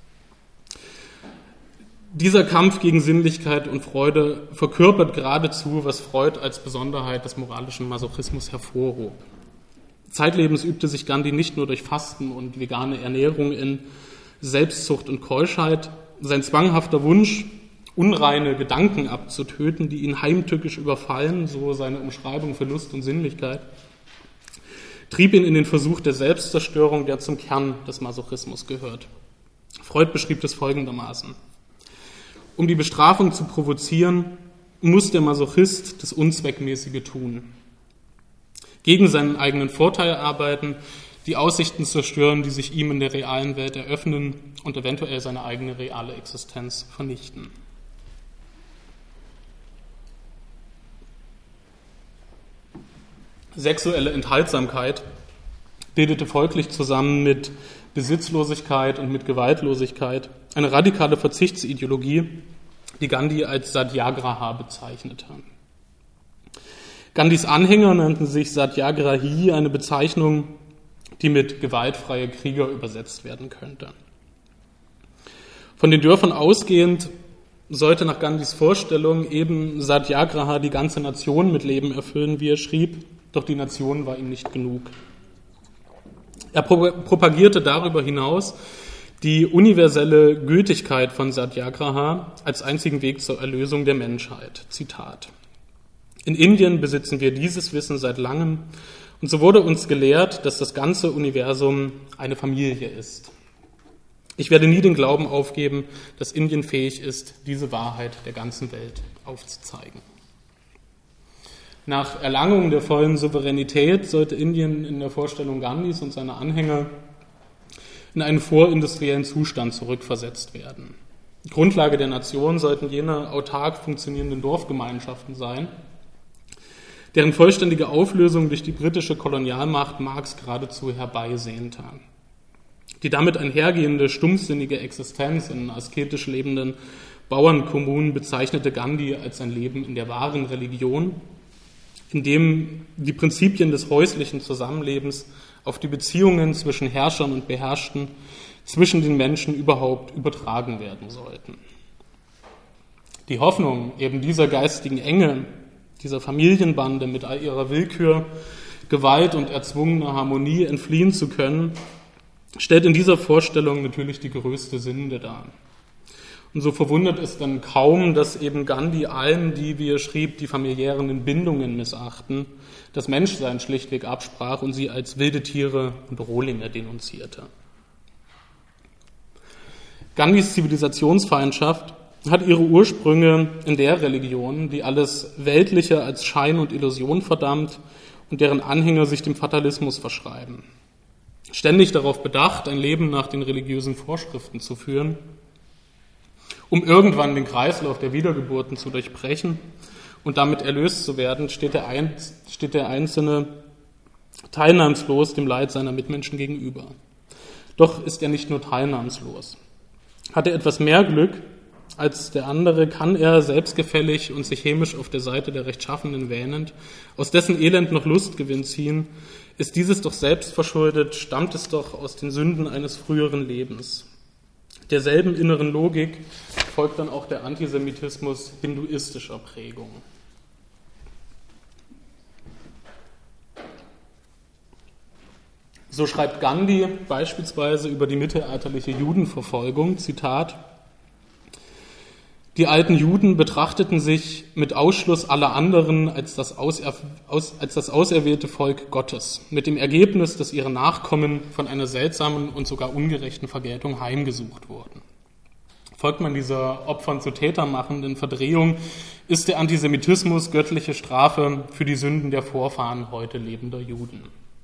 Dieser Kampf gegen Sinnlichkeit und Freude verkörpert geradezu, was Freud als Besonderheit des moralischen Masochismus hervorhob. Zeitlebens übte sich Gandhi nicht nur durch Fasten und vegane Ernährung in Selbstzucht und Keuschheit. Sein zwanghafter Wunsch, unreine Gedanken abzutöten, die ihn heimtückisch überfallen, so seine Umschreibung für Lust und Sinnlichkeit, trieb ihn in den Versuch der Selbstzerstörung, der zum Kern des Masochismus gehört. Freud beschrieb das folgendermaßen: Um die Bestrafung zu provozieren, muss der Masochist das Unzweckmäßige tun. Gegen seinen eigenen Vorteil arbeiten, die Aussichten zerstören, die sich ihm in der realen Welt eröffnen und eventuell seine eigene reale Existenz vernichten. Sexuelle Enthaltsamkeit bildete folglich zusammen mit Besitzlosigkeit und mit Gewaltlosigkeit eine radikale Verzichtsideologie, die Gandhi als Satyagraha bezeichnete. Gandhis Anhänger nannten sich Satyagrahi, eine Bezeichnung, die mit gewaltfreie Krieger übersetzt werden könnte. Von den Dörfern ausgehend sollte nach Gandhis Vorstellung eben Satyagraha die ganze Nation mit Leben erfüllen, wie er schrieb, doch die Nation war ihm nicht genug. Er propagierte darüber hinaus die universelle Gültigkeit von Satyagraha als einzigen Weg zur Erlösung der Menschheit. Zitat: In Indien besitzen wir dieses Wissen seit langem und so wurde uns gelehrt, dass das ganze Universum eine Familie ist. Ich werde nie den Glauben aufgeben, dass Indien fähig ist, diese Wahrheit der ganzen Welt aufzuzeigen. Nach Erlangung der vollen Souveränität sollte Indien in der Vorstellung Gandhis und seiner Anhänger in einen vorindustriellen Zustand zurückversetzt werden. Grundlage der Nation sollten jene autark funktionierenden Dorfgemeinschaften sein, deren vollständige Auflösung durch die britische Kolonialmacht Marx geradezu herbeisehnte. Die damit einhergehende stumpfsinnige Existenz in asketisch lebenden Bauernkommunen bezeichnete Gandhi als ein Leben in der wahren Religion, in dem die Prinzipien des häuslichen Zusammenlebens auf die Beziehungen zwischen Herrschern und Beherrschten, zwischen den Menschen überhaupt übertragen werden sollten. Die Hoffnung eben dieser geistigen Enge, dieser Familienbande mit all ihrer Willkür, Gewalt und erzwungener Harmonie entfliehen zu können, stellt in dieser Vorstellung natürlich die größte Sünde dar. Und so verwundert es dann kaum, dass eben Gandhi allen, die, wie er schrieb, die familiären Bindungen missachten, das Menschsein schlichtweg absprach und sie als wilde Tiere und Rohlinge denunzierte. Gandhis Zivilisationsfeindschaft hat ihre Ursprünge in der Religion, die alles Weltliche als Schein und Illusion verdammt und deren Anhänger sich dem Fatalismus verschreiben. Ständig darauf bedacht, ein Leben nach den religiösen Vorschriften zu führen, um irgendwann den Kreislauf der Wiedergeburten zu durchbrechen und damit erlöst zu werden, steht der Einzelne teilnahmslos dem Leid seiner Mitmenschen gegenüber. Doch ist er nicht nur teilnahmslos. Hat er etwas mehr Glück als der andere, kann er selbstgefällig und sich hämisch auf der Seite der Rechtschaffenen wähnend aus dessen Elend noch Lustgewinn ziehen. Ist dieses doch selbst verschuldet, stammt es doch aus den Sünden eines früheren Lebens. Derselben inneren Logik folgt dann auch der Antisemitismus hinduistischer Prägung. So schreibt Gandhi beispielsweise über die mittelalterliche Judenverfolgung, Zitat: Die alten Juden betrachteten sich mit Ausschluss aller anderen als das auserwählte Volk Gottes, mit dem Ergebnis, dass ihre Nachkommen von einer seltsamen und sogar ungerechten Vergeltung heimgesucht wurden. Folgt man dieser Opfern zu Tätern machenden Verdrehung, ist der Antisemitismus göttliche Strafe für die Sünden der Vorfahren heute lebender Juden.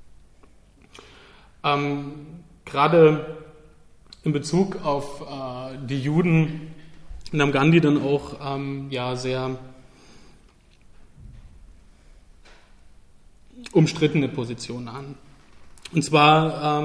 Gerade in Bezug auf die Juden nahm Gandhi dann auch sehr umstrittene Positionen an. Und zwar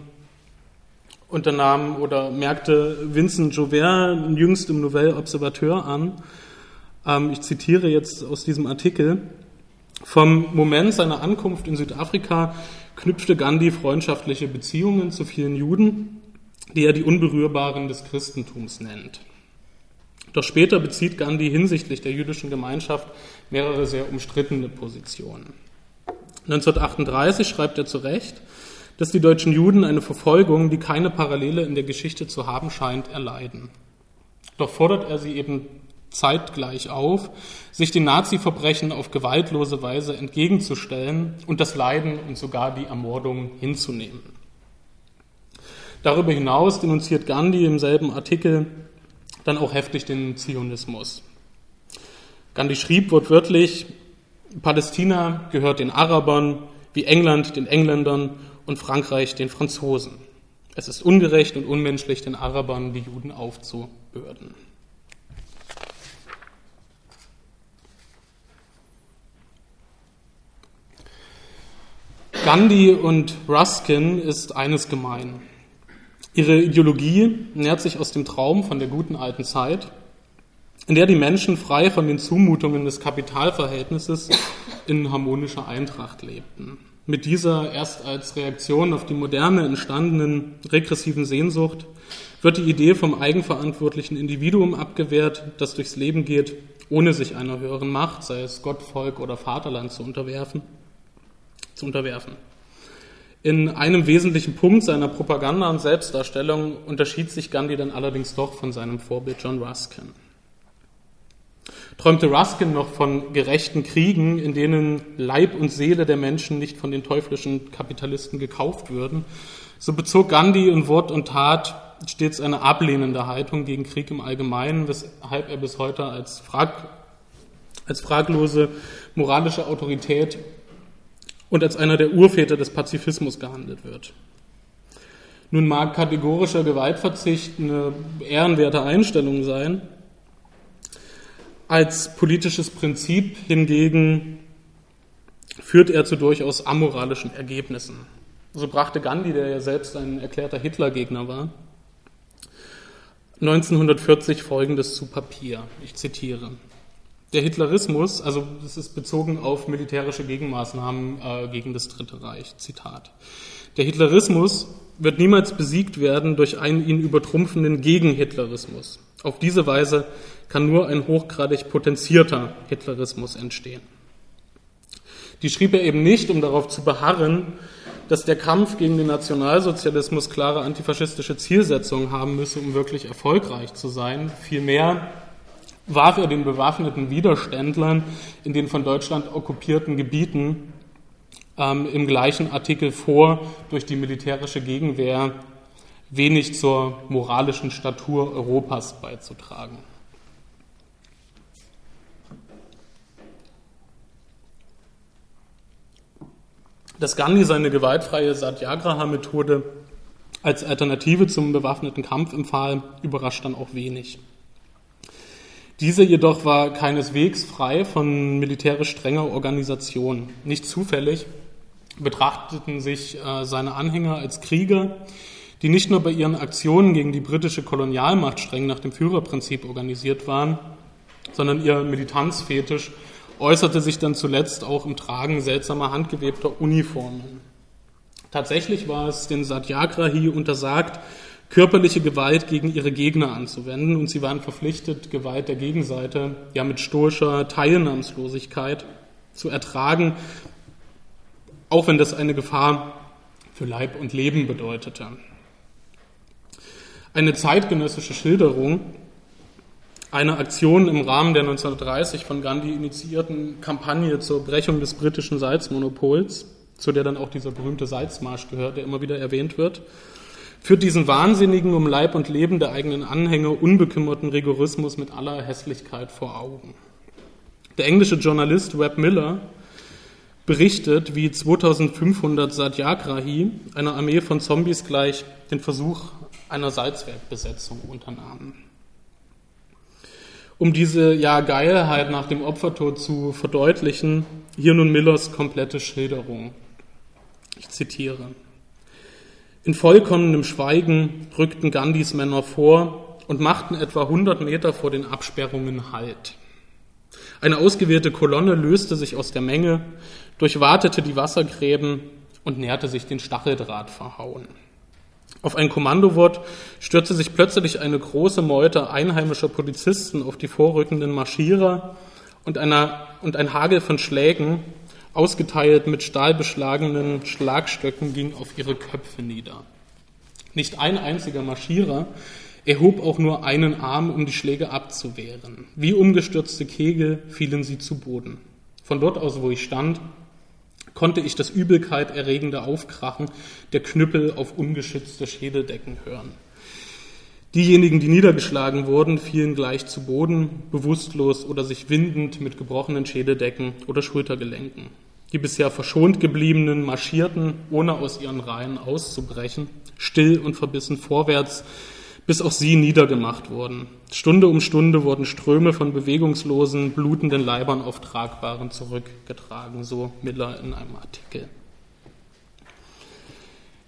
merkte Vincent Joubert jüngst im Nouvel Observateur an, ich zitiere jetzt aus diesem Artikel: Vom Moment seiner Ankunft in Südafrika knüpfte Gandhi freundschaftliche Beziehungen zu vielen Juden, die er die Unberührbaren des Christentums nennt. Doch später bezieht Gandhi hinsichtlich der jüdischen Gemeinschaft mehrere sehr umstrittene Positionen. 1938 schreibt er zu Recht, dass die deutschen Juden eine Verfolgung, die keine Parallele in der Geschichte zu haben scheint, erleiden. Doch fordert er sie eben zeitgleich auf, sich den Nazi-Verbrechen auf gewaltlose Weise entgegenzustellen und das Leiden und sogar die Ermordung hinzunehmen. Darüber hinaus denunziert Gandhi im selben Artikel dann auch heftig den Zionismus. Gandhi schrieb wortwörtlich: Palästina gehört den Arabern, wie England den Engländern und Frankreich den Franzosen. Es ist ungerecht und unmenschlich, den Arabern die Juden aufzubürden. Gandhi und Ruskin ist eines gemein. Ihre Ideologie nährt sich aus dem Traum von der guten alten Zeit, in der die Menschen frei von den Zumutungen des Kapitalverhältnisses in harmonischer Eintracht lebten. Mit dieser erst als Reaktion auf die Moderne entstandenen regressiven Sehnsucht wird die Idee vom eigenverantwortlichen Individuum abgewehrt, das durchs Leben geht, ohne sich einer höheren Macht, sei es Gott, Volk oder Vaterland, zu unterwerfen. In einem wesentlichen Punkt seiner Propaganda und Selbstdarstellung unterschied sich Gandhi dann allerdings doch von seinem Vorbild John Ruskin. Träumte Ruskin noch von gerechten Kriegen, in denen Leib und Seele der Menschen nicht von den teuflischen Kapitalisten gekauft würden, so bezog Gandhi in Wort und Tat stets eine ablehnende Haltung gegen Krieg im Allgemeinen, weshalb er bis heute als fraglose moralische Autorität und als einer der Urväter des Pazifismus gehandelt wird. Nun mag kategorischer Gewaltverzicht eine ehrenwerte Einstellung sein. Als politisches Prinzip hingegen führt er zu durchaus amoralischen Ergebnissen. So brachte Gandhi, der ja selbst ein erklärter Hitlergegner war, 1940 Folgendes zu Papier. Ich zitiere. Der Hitlerismus, also das ist bezogen auf militärische Gegenmaßnahmen gegen das Dritte Reich, Zitat. Der Hitlerismus wird niemals besiegt werden durch einen ihn übertrumpfenden Gegenhitlerismus. Auf diese Weise kann nur ein hochgradig potenzierter Hitlerismus entstehen. Die schrieb er eben nicht, um darauf zu beharren, dass der Kampf gegen den Nationalsozialismus klare antifaschistische Zielsetzungen haben müsse, um wirklich erfolgreich zu sein. Vielmehr warf er den bewaffneten Widerständlern in den von Deutschland okkupierten Gebieten im gleichen Artikel vor, durch die militärische Gegenwehr wenig zur moralischen Statur Europas beizutragen. Dass Gandhi seine gewaltfreie Satyagraha-Methode als Alternative zum bewaffneten Kampf empfahl, überrascht dann auch wenig. Diese jedoch war keineswegs frei von militärisch strenger Organisation. Nicht zufällig betrachteten sich seine Anhänger als Krieger, die nicht nur bei ihren Aktionen gegen die britische Kolonialmacht streng nach dem Führerprinzip organisiert waren, sondern ihr Militanzfetisch äußerte sich dann zuletzt auch im Tragen seltsamer handgewebter Uniformen. Tatsächlich war es den Satyagrahi untersagt, körperliche Gewalt gegen ihre Gegner anzuwenden, und sie waren verpflichtet, Gewalt der Gegenseite ja mit stoischer Teilnahmslosigkeit zu ertragen, auch wenn das eine Gefahr für Leib und Leben bedeutete. Eine zeitgenössische Schilderung einer Aktion im Rahmen der 1930 von Gandhi initiierten Kampagne zur Brechung des britischen Salzmonopols, zu der dann auch dieser berühmte Salzmarsch gehört, der immer wieder erwähnt wird, führt diesen wahnsinnigen, um Leib und Leben der eigenen Anhänger unbekümmerten Rigorismus mit aller Hässlichkeit vor Augen. Der englische Journalist Webb Miller berichtet, wie 2500 Satyagrahi einer Armee von Zombies gleich den Versuch einer Salzwerkbesetzung unternahmen. Um diese Geilheit nach dem Opfertod zu verdeutlichen, hier nun Millers komplette Schilderung. Ich zitiere. In vollkommenem Schweigen rückten Gandhis Männer vor und machten etwa 100 Meter vor den Absperrungen Halt. Eine ausgewählte Kolonne löste sich aus der Menge, durchwatete die Wassergräben und näherte sich den Stacheldrahtverhauen. Auf ein Kommandowort stürzte sich plötzlich eine große Meute einheimischer Polizisten auf die vorrückenden Marschierer und ein Hagel von Schlägen, ausgeteilt mit stahlbeschlagenen Schlagstöcken, ging auf ihre Köpfe nieder. Nicht ein einziger Marschierer erhob auch nur einen Arm, um die Schläge abzuwehren. Wie umgestürzte Kegel fielen sie zu Boden. Von dort aus, wo ich stand, konnte ich das Übelkeit erregende Aufkrachen der Knüppel auf ungeschützte Schädeldecken hören. Diejenigen, die niedergeschlagen wurden, fielen gleich zu Boden, bewusstlos oder sich windend mit gebrochenen Schädeldecken oder Schultergelenken. Die bisher verschont gebliebenen marschierten, ohne aus ihren Reihen auszubrechen, still und verbissen vorwärts, bis auch sie niedergemacht wurden. Stunde um Stunde wurden Ströme von bewegungslosen, blutenden Leibern auf Tragbaren zurückgetragen, so Miller in einem Artikel.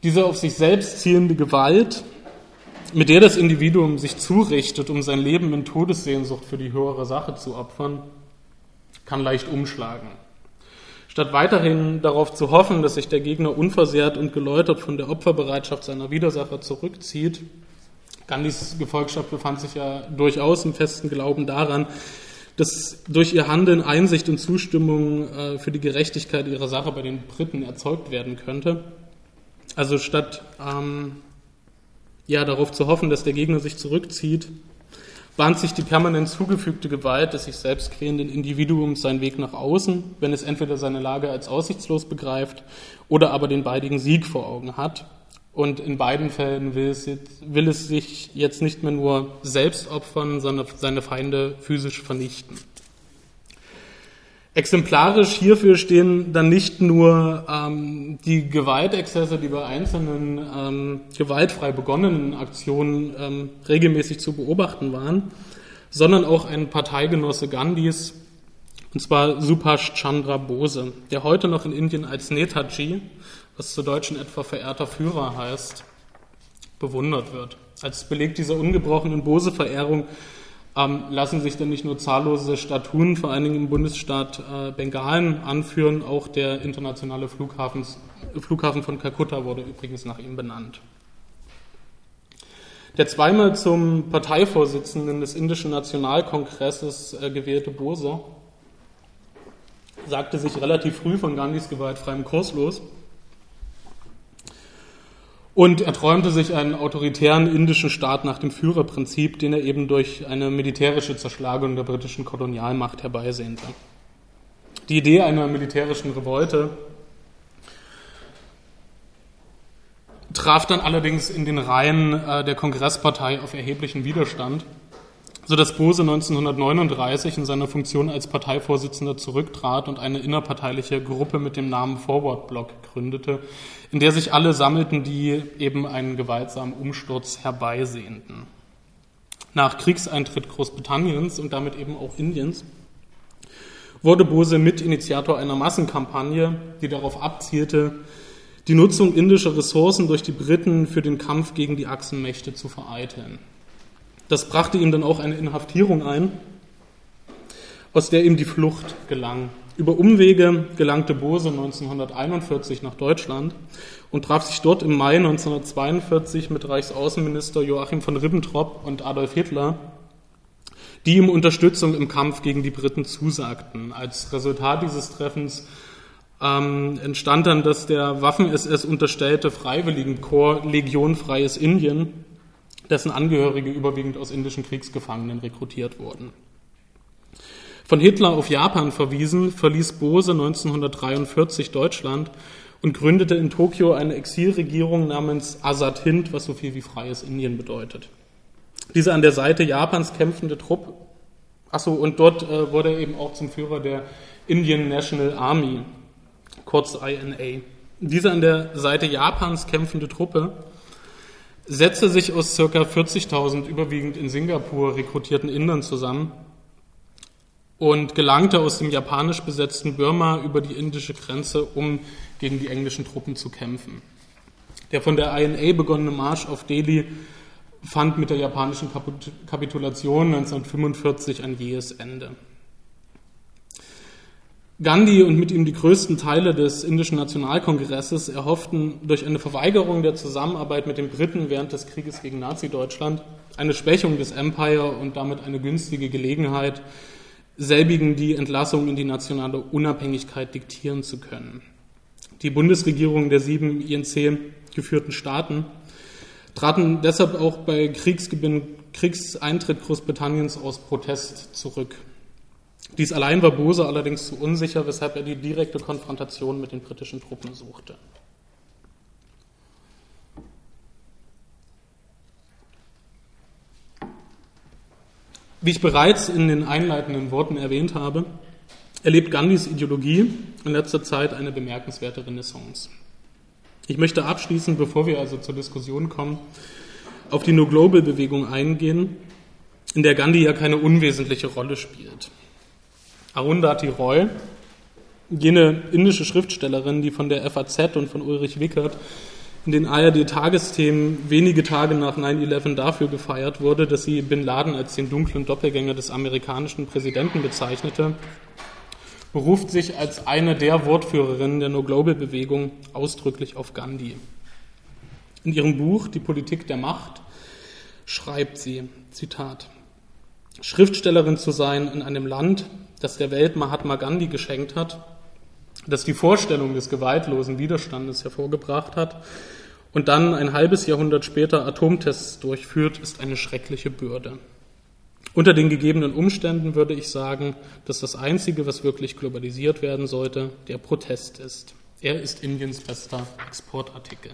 Diese auf sich selbst zielende Gewalt, mit der das Individuum sich zurichtet, um sein Leben in Todessehnsucht für die höhere Sache zu opfern, kann leicht umschlagen. Statt weiterhin darauf zu hoffen, dass sich der Gegner unversehrt und geläutert von der Opferbereitschaft seiner Widersacher zurückzieht, Gandhis Gefolgschaft befand sich ja durchaus im festen Glauben daran, dass durch ihr Handeln Einsicht und Zustimmung für die Gerechtigkeit ihrer Sache bei den Briten erzeugt werden könnte. Also statt darauf zu hoffen, dass der Gegner sich zurückzieht, bahnt sich die permanent zugefügte Gewalt des sich selbst quälenden Individuums seinen Weg nach außen, wenn es entweder seine Lage als aussichtslos begreift oder aber den baldigen Sieg vor Augen hat. Und in beiden Fällen will es sich jetzt nicht mehr nur selbst opfern, sondern seine Feinde physisch vernichten. Exemplarisch hierfür stehen dann nicht nur die Gewaltexzesse, die bei einzelnen gewaltfrei begonnenen Aktionen regelmäßig zu beobachten waren, sondern auch ein Parteigenosse Gandhis, und zwar Subhash Chandra Bose, der heute noch in Indien als Netaji, was zu Deutsch in etwa verehrter Führer heißt, bewundert wird. Als Beleg dieser ungebrochenen Bose-Verehrung lassen sich dann nicht nur zahllose Statuen, vor allen Dingen im Bundesstaat Bengalen, anführen, auch der internationale Flughafen von Kalkutta wurde übrigens nach ihm benannt. Der zweimal zum Parteivorsitzenden des Indischen Nationalkongresses gewählte Bose sagte sich relativ früh von Gandhis gewaltfreiem Kurs los und er träumte sich einen autoritären indischen Staat nach dem Führerprinzip, den er eben durch eine militärische Zerschlagung der britischen Kolonialmacht herbeisehnte. Die Idee einer militärischen Revolte traf dann allerdings in den Reihen der Kongresspartei auf erheblichen Widerstand, sodass Bose 1939 in seiner Funktion als Parteivorsitzender zurücktrat und eine innerparteiliche Gruppe mit dem Namen Forward Bloc gründete, in der sich alle sammelten, die eben einen gewaltsamen Umsturz herbeisehnten. Nach Kriegseintritt Großbritanniens und damit eben auch Indiens wurde Bose Mitinitiator einer Massenkampagne, die darauf abzielte, die Nutzung indischer Ressourcen durch die Briten für den Kampf gegen die Achsenmächte zu vereiteln. Das brachte ihm dann auch eine Inhaftierung ein, aus der ihm die Flucht gelang. Über Umwege gelangte Bose 1941 nach Deutschland und traf sich dort im Mai 1942 mit Reichsaußenminister Joachim von Ribbentrop und Adolf Hitler, die ihm Unterstützung im Kampf gegen die Briten zusagten. Als Resultat dieses Treffens entstand dann das der Waffen-SS unterstellte Freiwilligenkorps Legion Freies Indien, dessen Angehörige überwiegend aus indischen Kriegsgefangenen rekrutiert wurden. Von Hitler auf Japan verwiesen, verließ Bose 1943 Deutschland und gründete in Tokio eine Exilregierung namens Azad Hind, was so viel wie Freies Indien bedeutet. Diese an der Seite Japans kämpfende Truppe, und dort wurde er eben auch zum Führer der Indian National Army, kurz INA. Diese an der Seite Japans kämpfende Truppe setzte sich aus ca. 40.000 überwiegend in Singapur rekrutierten Indern zusammen und gelangte aus dem japanisch besetzten Burma über die indische Grenze, um gegen die englischen Truppen zu kämpfen. Der von der INA begonnene Marsch auf Delhi fand mit der japanischen Kapitulation 1945 ein jähes Ende. Gandhi und mit ihm die größten Teile des Indischen Nationalkongresses erhofften durch eine Verweigerung der Zusammenarbeit mit den Briten während des Krieges gegen Nazi-Deutschland eine Schwächung des Empire und damit eine günstige Gelegenheit, selbigen die Entlassung in die nationale Unabhängigkeit diktieren zu können. Die Bundesregierungen der 7 INC geführten Staaten traten deshalb auch bei Kriegseintritt Großbritanniens aus Protest zurück. Dies allein war Bose allerdings zu unsicher, weshalb er die direkte Konfrontation mit den britischen Truppen suchte. Wie ich bereits in den einleitenden Worten erwähnt habe, erlebt Gandhis Ideologie in letzter Zeit eine bemerkenswerte Renaissance. Ich möchte abschließend, bevor wir also zur Diskussion kommen, auf die No-Global-Bewegung eingehen, in der Gandhi ja keine unwesentliche Rolle spielt. Arundhati Roy, jene indische Schriftstellerin, die von der FAZ und von Ulrich Wickert in den ARD-Tagesthemen wenige Tage nach 9/11 dafür gefeiert wurde, dass sie Bin Laden als den dunklen Doppelgänger des amerikanischen Präsidenten bezeichnete, beruft sich als eine der Wortführerinnen der No-Global-Bewegung ausdrücklich auf Gandhi. In ihrem Buch Die Politik der Macht schreibt sie, Zitat, Schriftstellerin zu sein in einem Land, das der Welt Mahatma Gandhi geschenkt hat, das die Vorstellung des gewaltlosen Widerstandes hervorgebracht hat und dann ein halbes Jahrhundert später Atomtests durchführt, ist eine schreckliche Bürde. Unter den gegebenen Umständen würde ich sagen, dass das Einzige, was wirklich globalisiert werden sollte, der Protest ist. Er ist Indiens bester Exportartikel.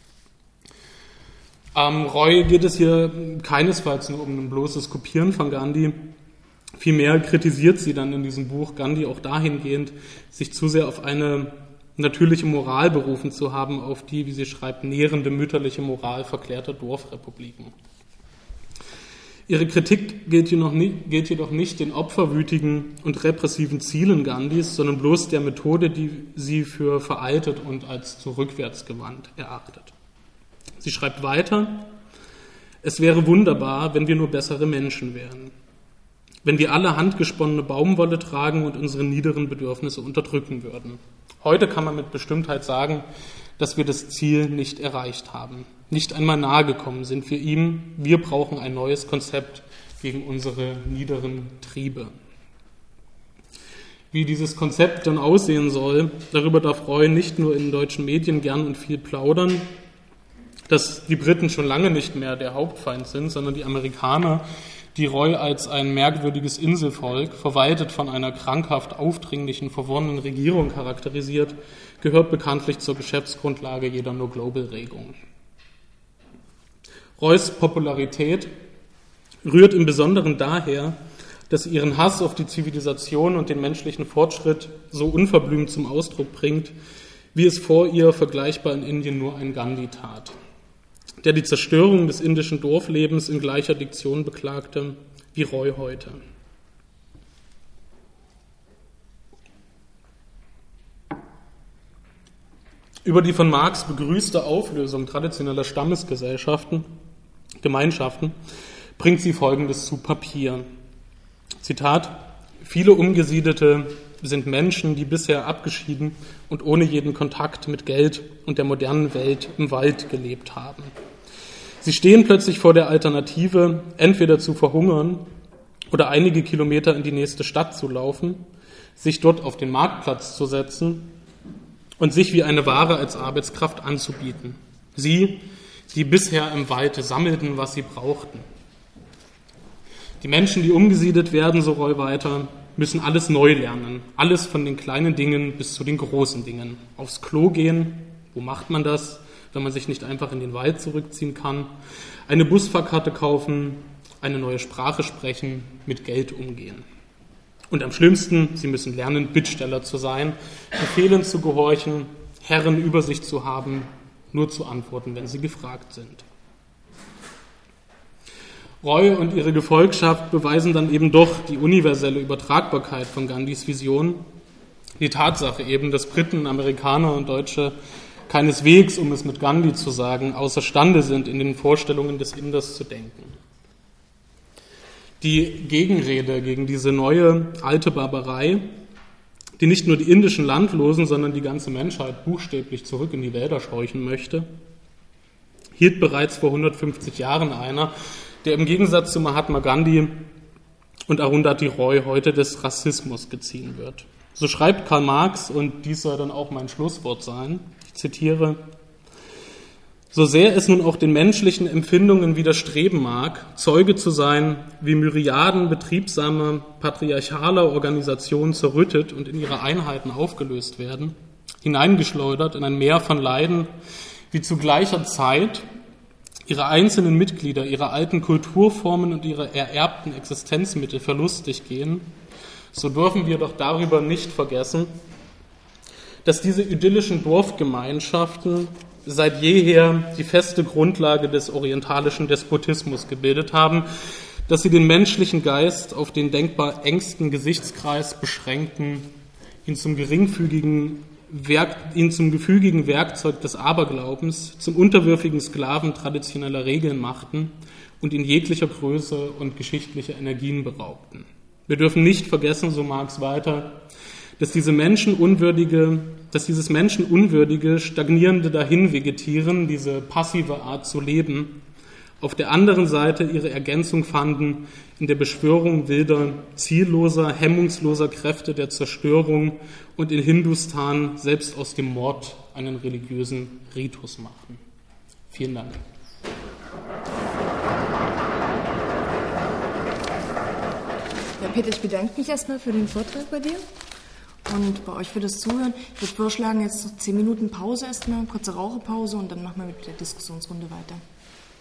Roy geht es hier keinesfalls nur um ein bloßes Kopieren von Gandhi. Vielmehr kritisiert sie dann in diesem Buch Gandhi auch dahingehend, sich zu sehr auf eine natürliche Moral berufen zu haben, auf die, wie sie schreibt, nährende mütterliche Moral verklärter Dorfrepubliken. Ihre Kritik gilt jedoch nicht den opferwütigen und repressiven Zielen Gandhis, sondern bloß der Methode, die sie für veraltet und als zu rückwärtsgewandt erachtet. Sie schreibt weiter, es wäre wunderbar, wenn wir nur bessere Menschen wären. Wenn wir alle handgesponnene Baumwolle tragen und unsere niederen Bedürfnisse unterdrücken würden. Heute kann man mit Bestimmtheit sagen, dass wir das Ziel nicht erreicht haben. Nicht einmal nahe gekommen sind wir ihm. Wir brauchen ein neues Konzept gegen unsere niederen Triebe. Wie dieses Konzept dann aussehen soll, darüber darf Roy nicht nur in deutschen Medien gern und viel plaudern, dass die Briten schon lange nicht mehr der Hauptfeind sind, sondern die Amerikaner, die Roy als ein merkwürdiges Inselvolk, verwaltet von einer krankhaft aufdringlichen, verworrenen Regierung charakterisiert, gehört bekanntlich zur Geschäftsgrundlage jeder No-Global-Regung. Roys Popularität rührt im Besonderen daher, dass sie ihren Hass auf die Zivilisation und den menschlichen Fortschritt so unverblümt zum Ausdruck bringt, wie es vor ihr vergleichbar in Indien nur ein Gandhi tat, der die Zerstörung des indischen Dorflebens in gleicher Diktion beklagte wie Roy heute. Über die von Marx begrüßte Auflösung traditioneller Stammesgemeinschaften bringt sie Folgendes zu Papier. Zitat, viele Umgesiedelte sind Menschen, die bisher abgeschieden und ohne jeden Kontakt mit Geld und der modernen Welt im Wald gelebt haben. Sie stehen plötzlich vor der Alternative, entweder zu verhungern oder einige Kilometer in die nächste Stadt zu laufen, sich dort auf den Marktplatz zu setzen und sich wie eine Ware als Arbeitskraft anzubieten. Sie, die bisher im Wald sammelten, was sie brauchten. Die Menschen, die umgesiedelt werden, so Roy weiter, müssen alles neu lernen. Alles von den kleinen Dingen bis zu den großen Dingen. Aufs Klo gehen, wo macht man das, wenn man sich nicht einfach in den Wald zurückziehen kann? Eine Busfahrkarte kaufen, eine neue Sprache sprechen, mit Geld umgehen. Und am schlimmsten, sie müssen lernen, Bittsteller zu sein, Befehlen zu gehorchen, Herren über sich zu haben, nur zu antworten, wenn sie gefragt sind. Roy und ihre Gefolgschaft beweisen dann eben doch die universelle Übertragbarkeit von Gandhis Vision. Die Tatsache eben, dass Briten, Amerikaner und Deutsche keineswegs, um es mit Gandhi zu sagen, außerstande sind, in den Vorstellungen des Inders zu denken. Die Gegenrede gegen diese neue, alte Barbarei, die nicht nur die indischen Landlosen, sondern die ganze Menschheit buchstäblich zurück in die Wälder scheuchen möchte, hielt bereits vor 150 Jahren einer, der im Gegensatz zu Mahatma Gandhi und Arundhati Roy heute des Rassismus geziehen wird. So schreibt Karl Marx, und dies soll dann auch mein Schlusswort sein, ich zitiere, so sehr es nun auch den menschlichen Empfindungen widerstreben mag, Zeuge zu sein, wie Myriaden betriebsamer, patriarchaler Organisationen zerrüttet und in ihre Einheiten aufgelöst werden, hineingeschleudert in ein Meer von Leiden, wie zu gleicher Zeit ihre einzelnen Mitglieder, ihre alten Kulturformen und ihre ererbten Existenzmittel verlustig gehen, so dürfen wir doch darüber nicht vergessen, dass diese idyllischen Dorfgemeinschaften seit jeher die feste Grundlage des orientalischen Despotismus gebildet haben, dass sie den menschlichen Geist auf den denkbar engsten Gesichtskreis beschränkten, ihn zum geringfügigen ihn zum gefügigen Werkzeug des Aberglaubens, zum unterwürfigen Sklaven traditioneller Regeln machten und ihn jeglicher Größe und geschichtlicher Energien beraubten. Wir dürfen nicht vergessen, so Marx weiter, dass dieses menschenunwürdige, stagnierende Dahinvegetieren, diese passive Art zu leben, auf der anderen Seite ihre Ergänzung fanden in der Beschwörung wilder, zielloser, hemmungsloser Kräfte der Zerstörung und in Hindustan selbst aus dem Mord einen religiösen Ritus machten. Vielen Dank.
Ja, Peter, ich bedanke mich erstmal für den Vortrag bei dir und bei euch für das Zuhören. Ich würde vorschlagen, jetzt so 10 Minuten Pause erstmal, kurze Raucherpause und dann machen wir mit der Diskussionsrunde weiter.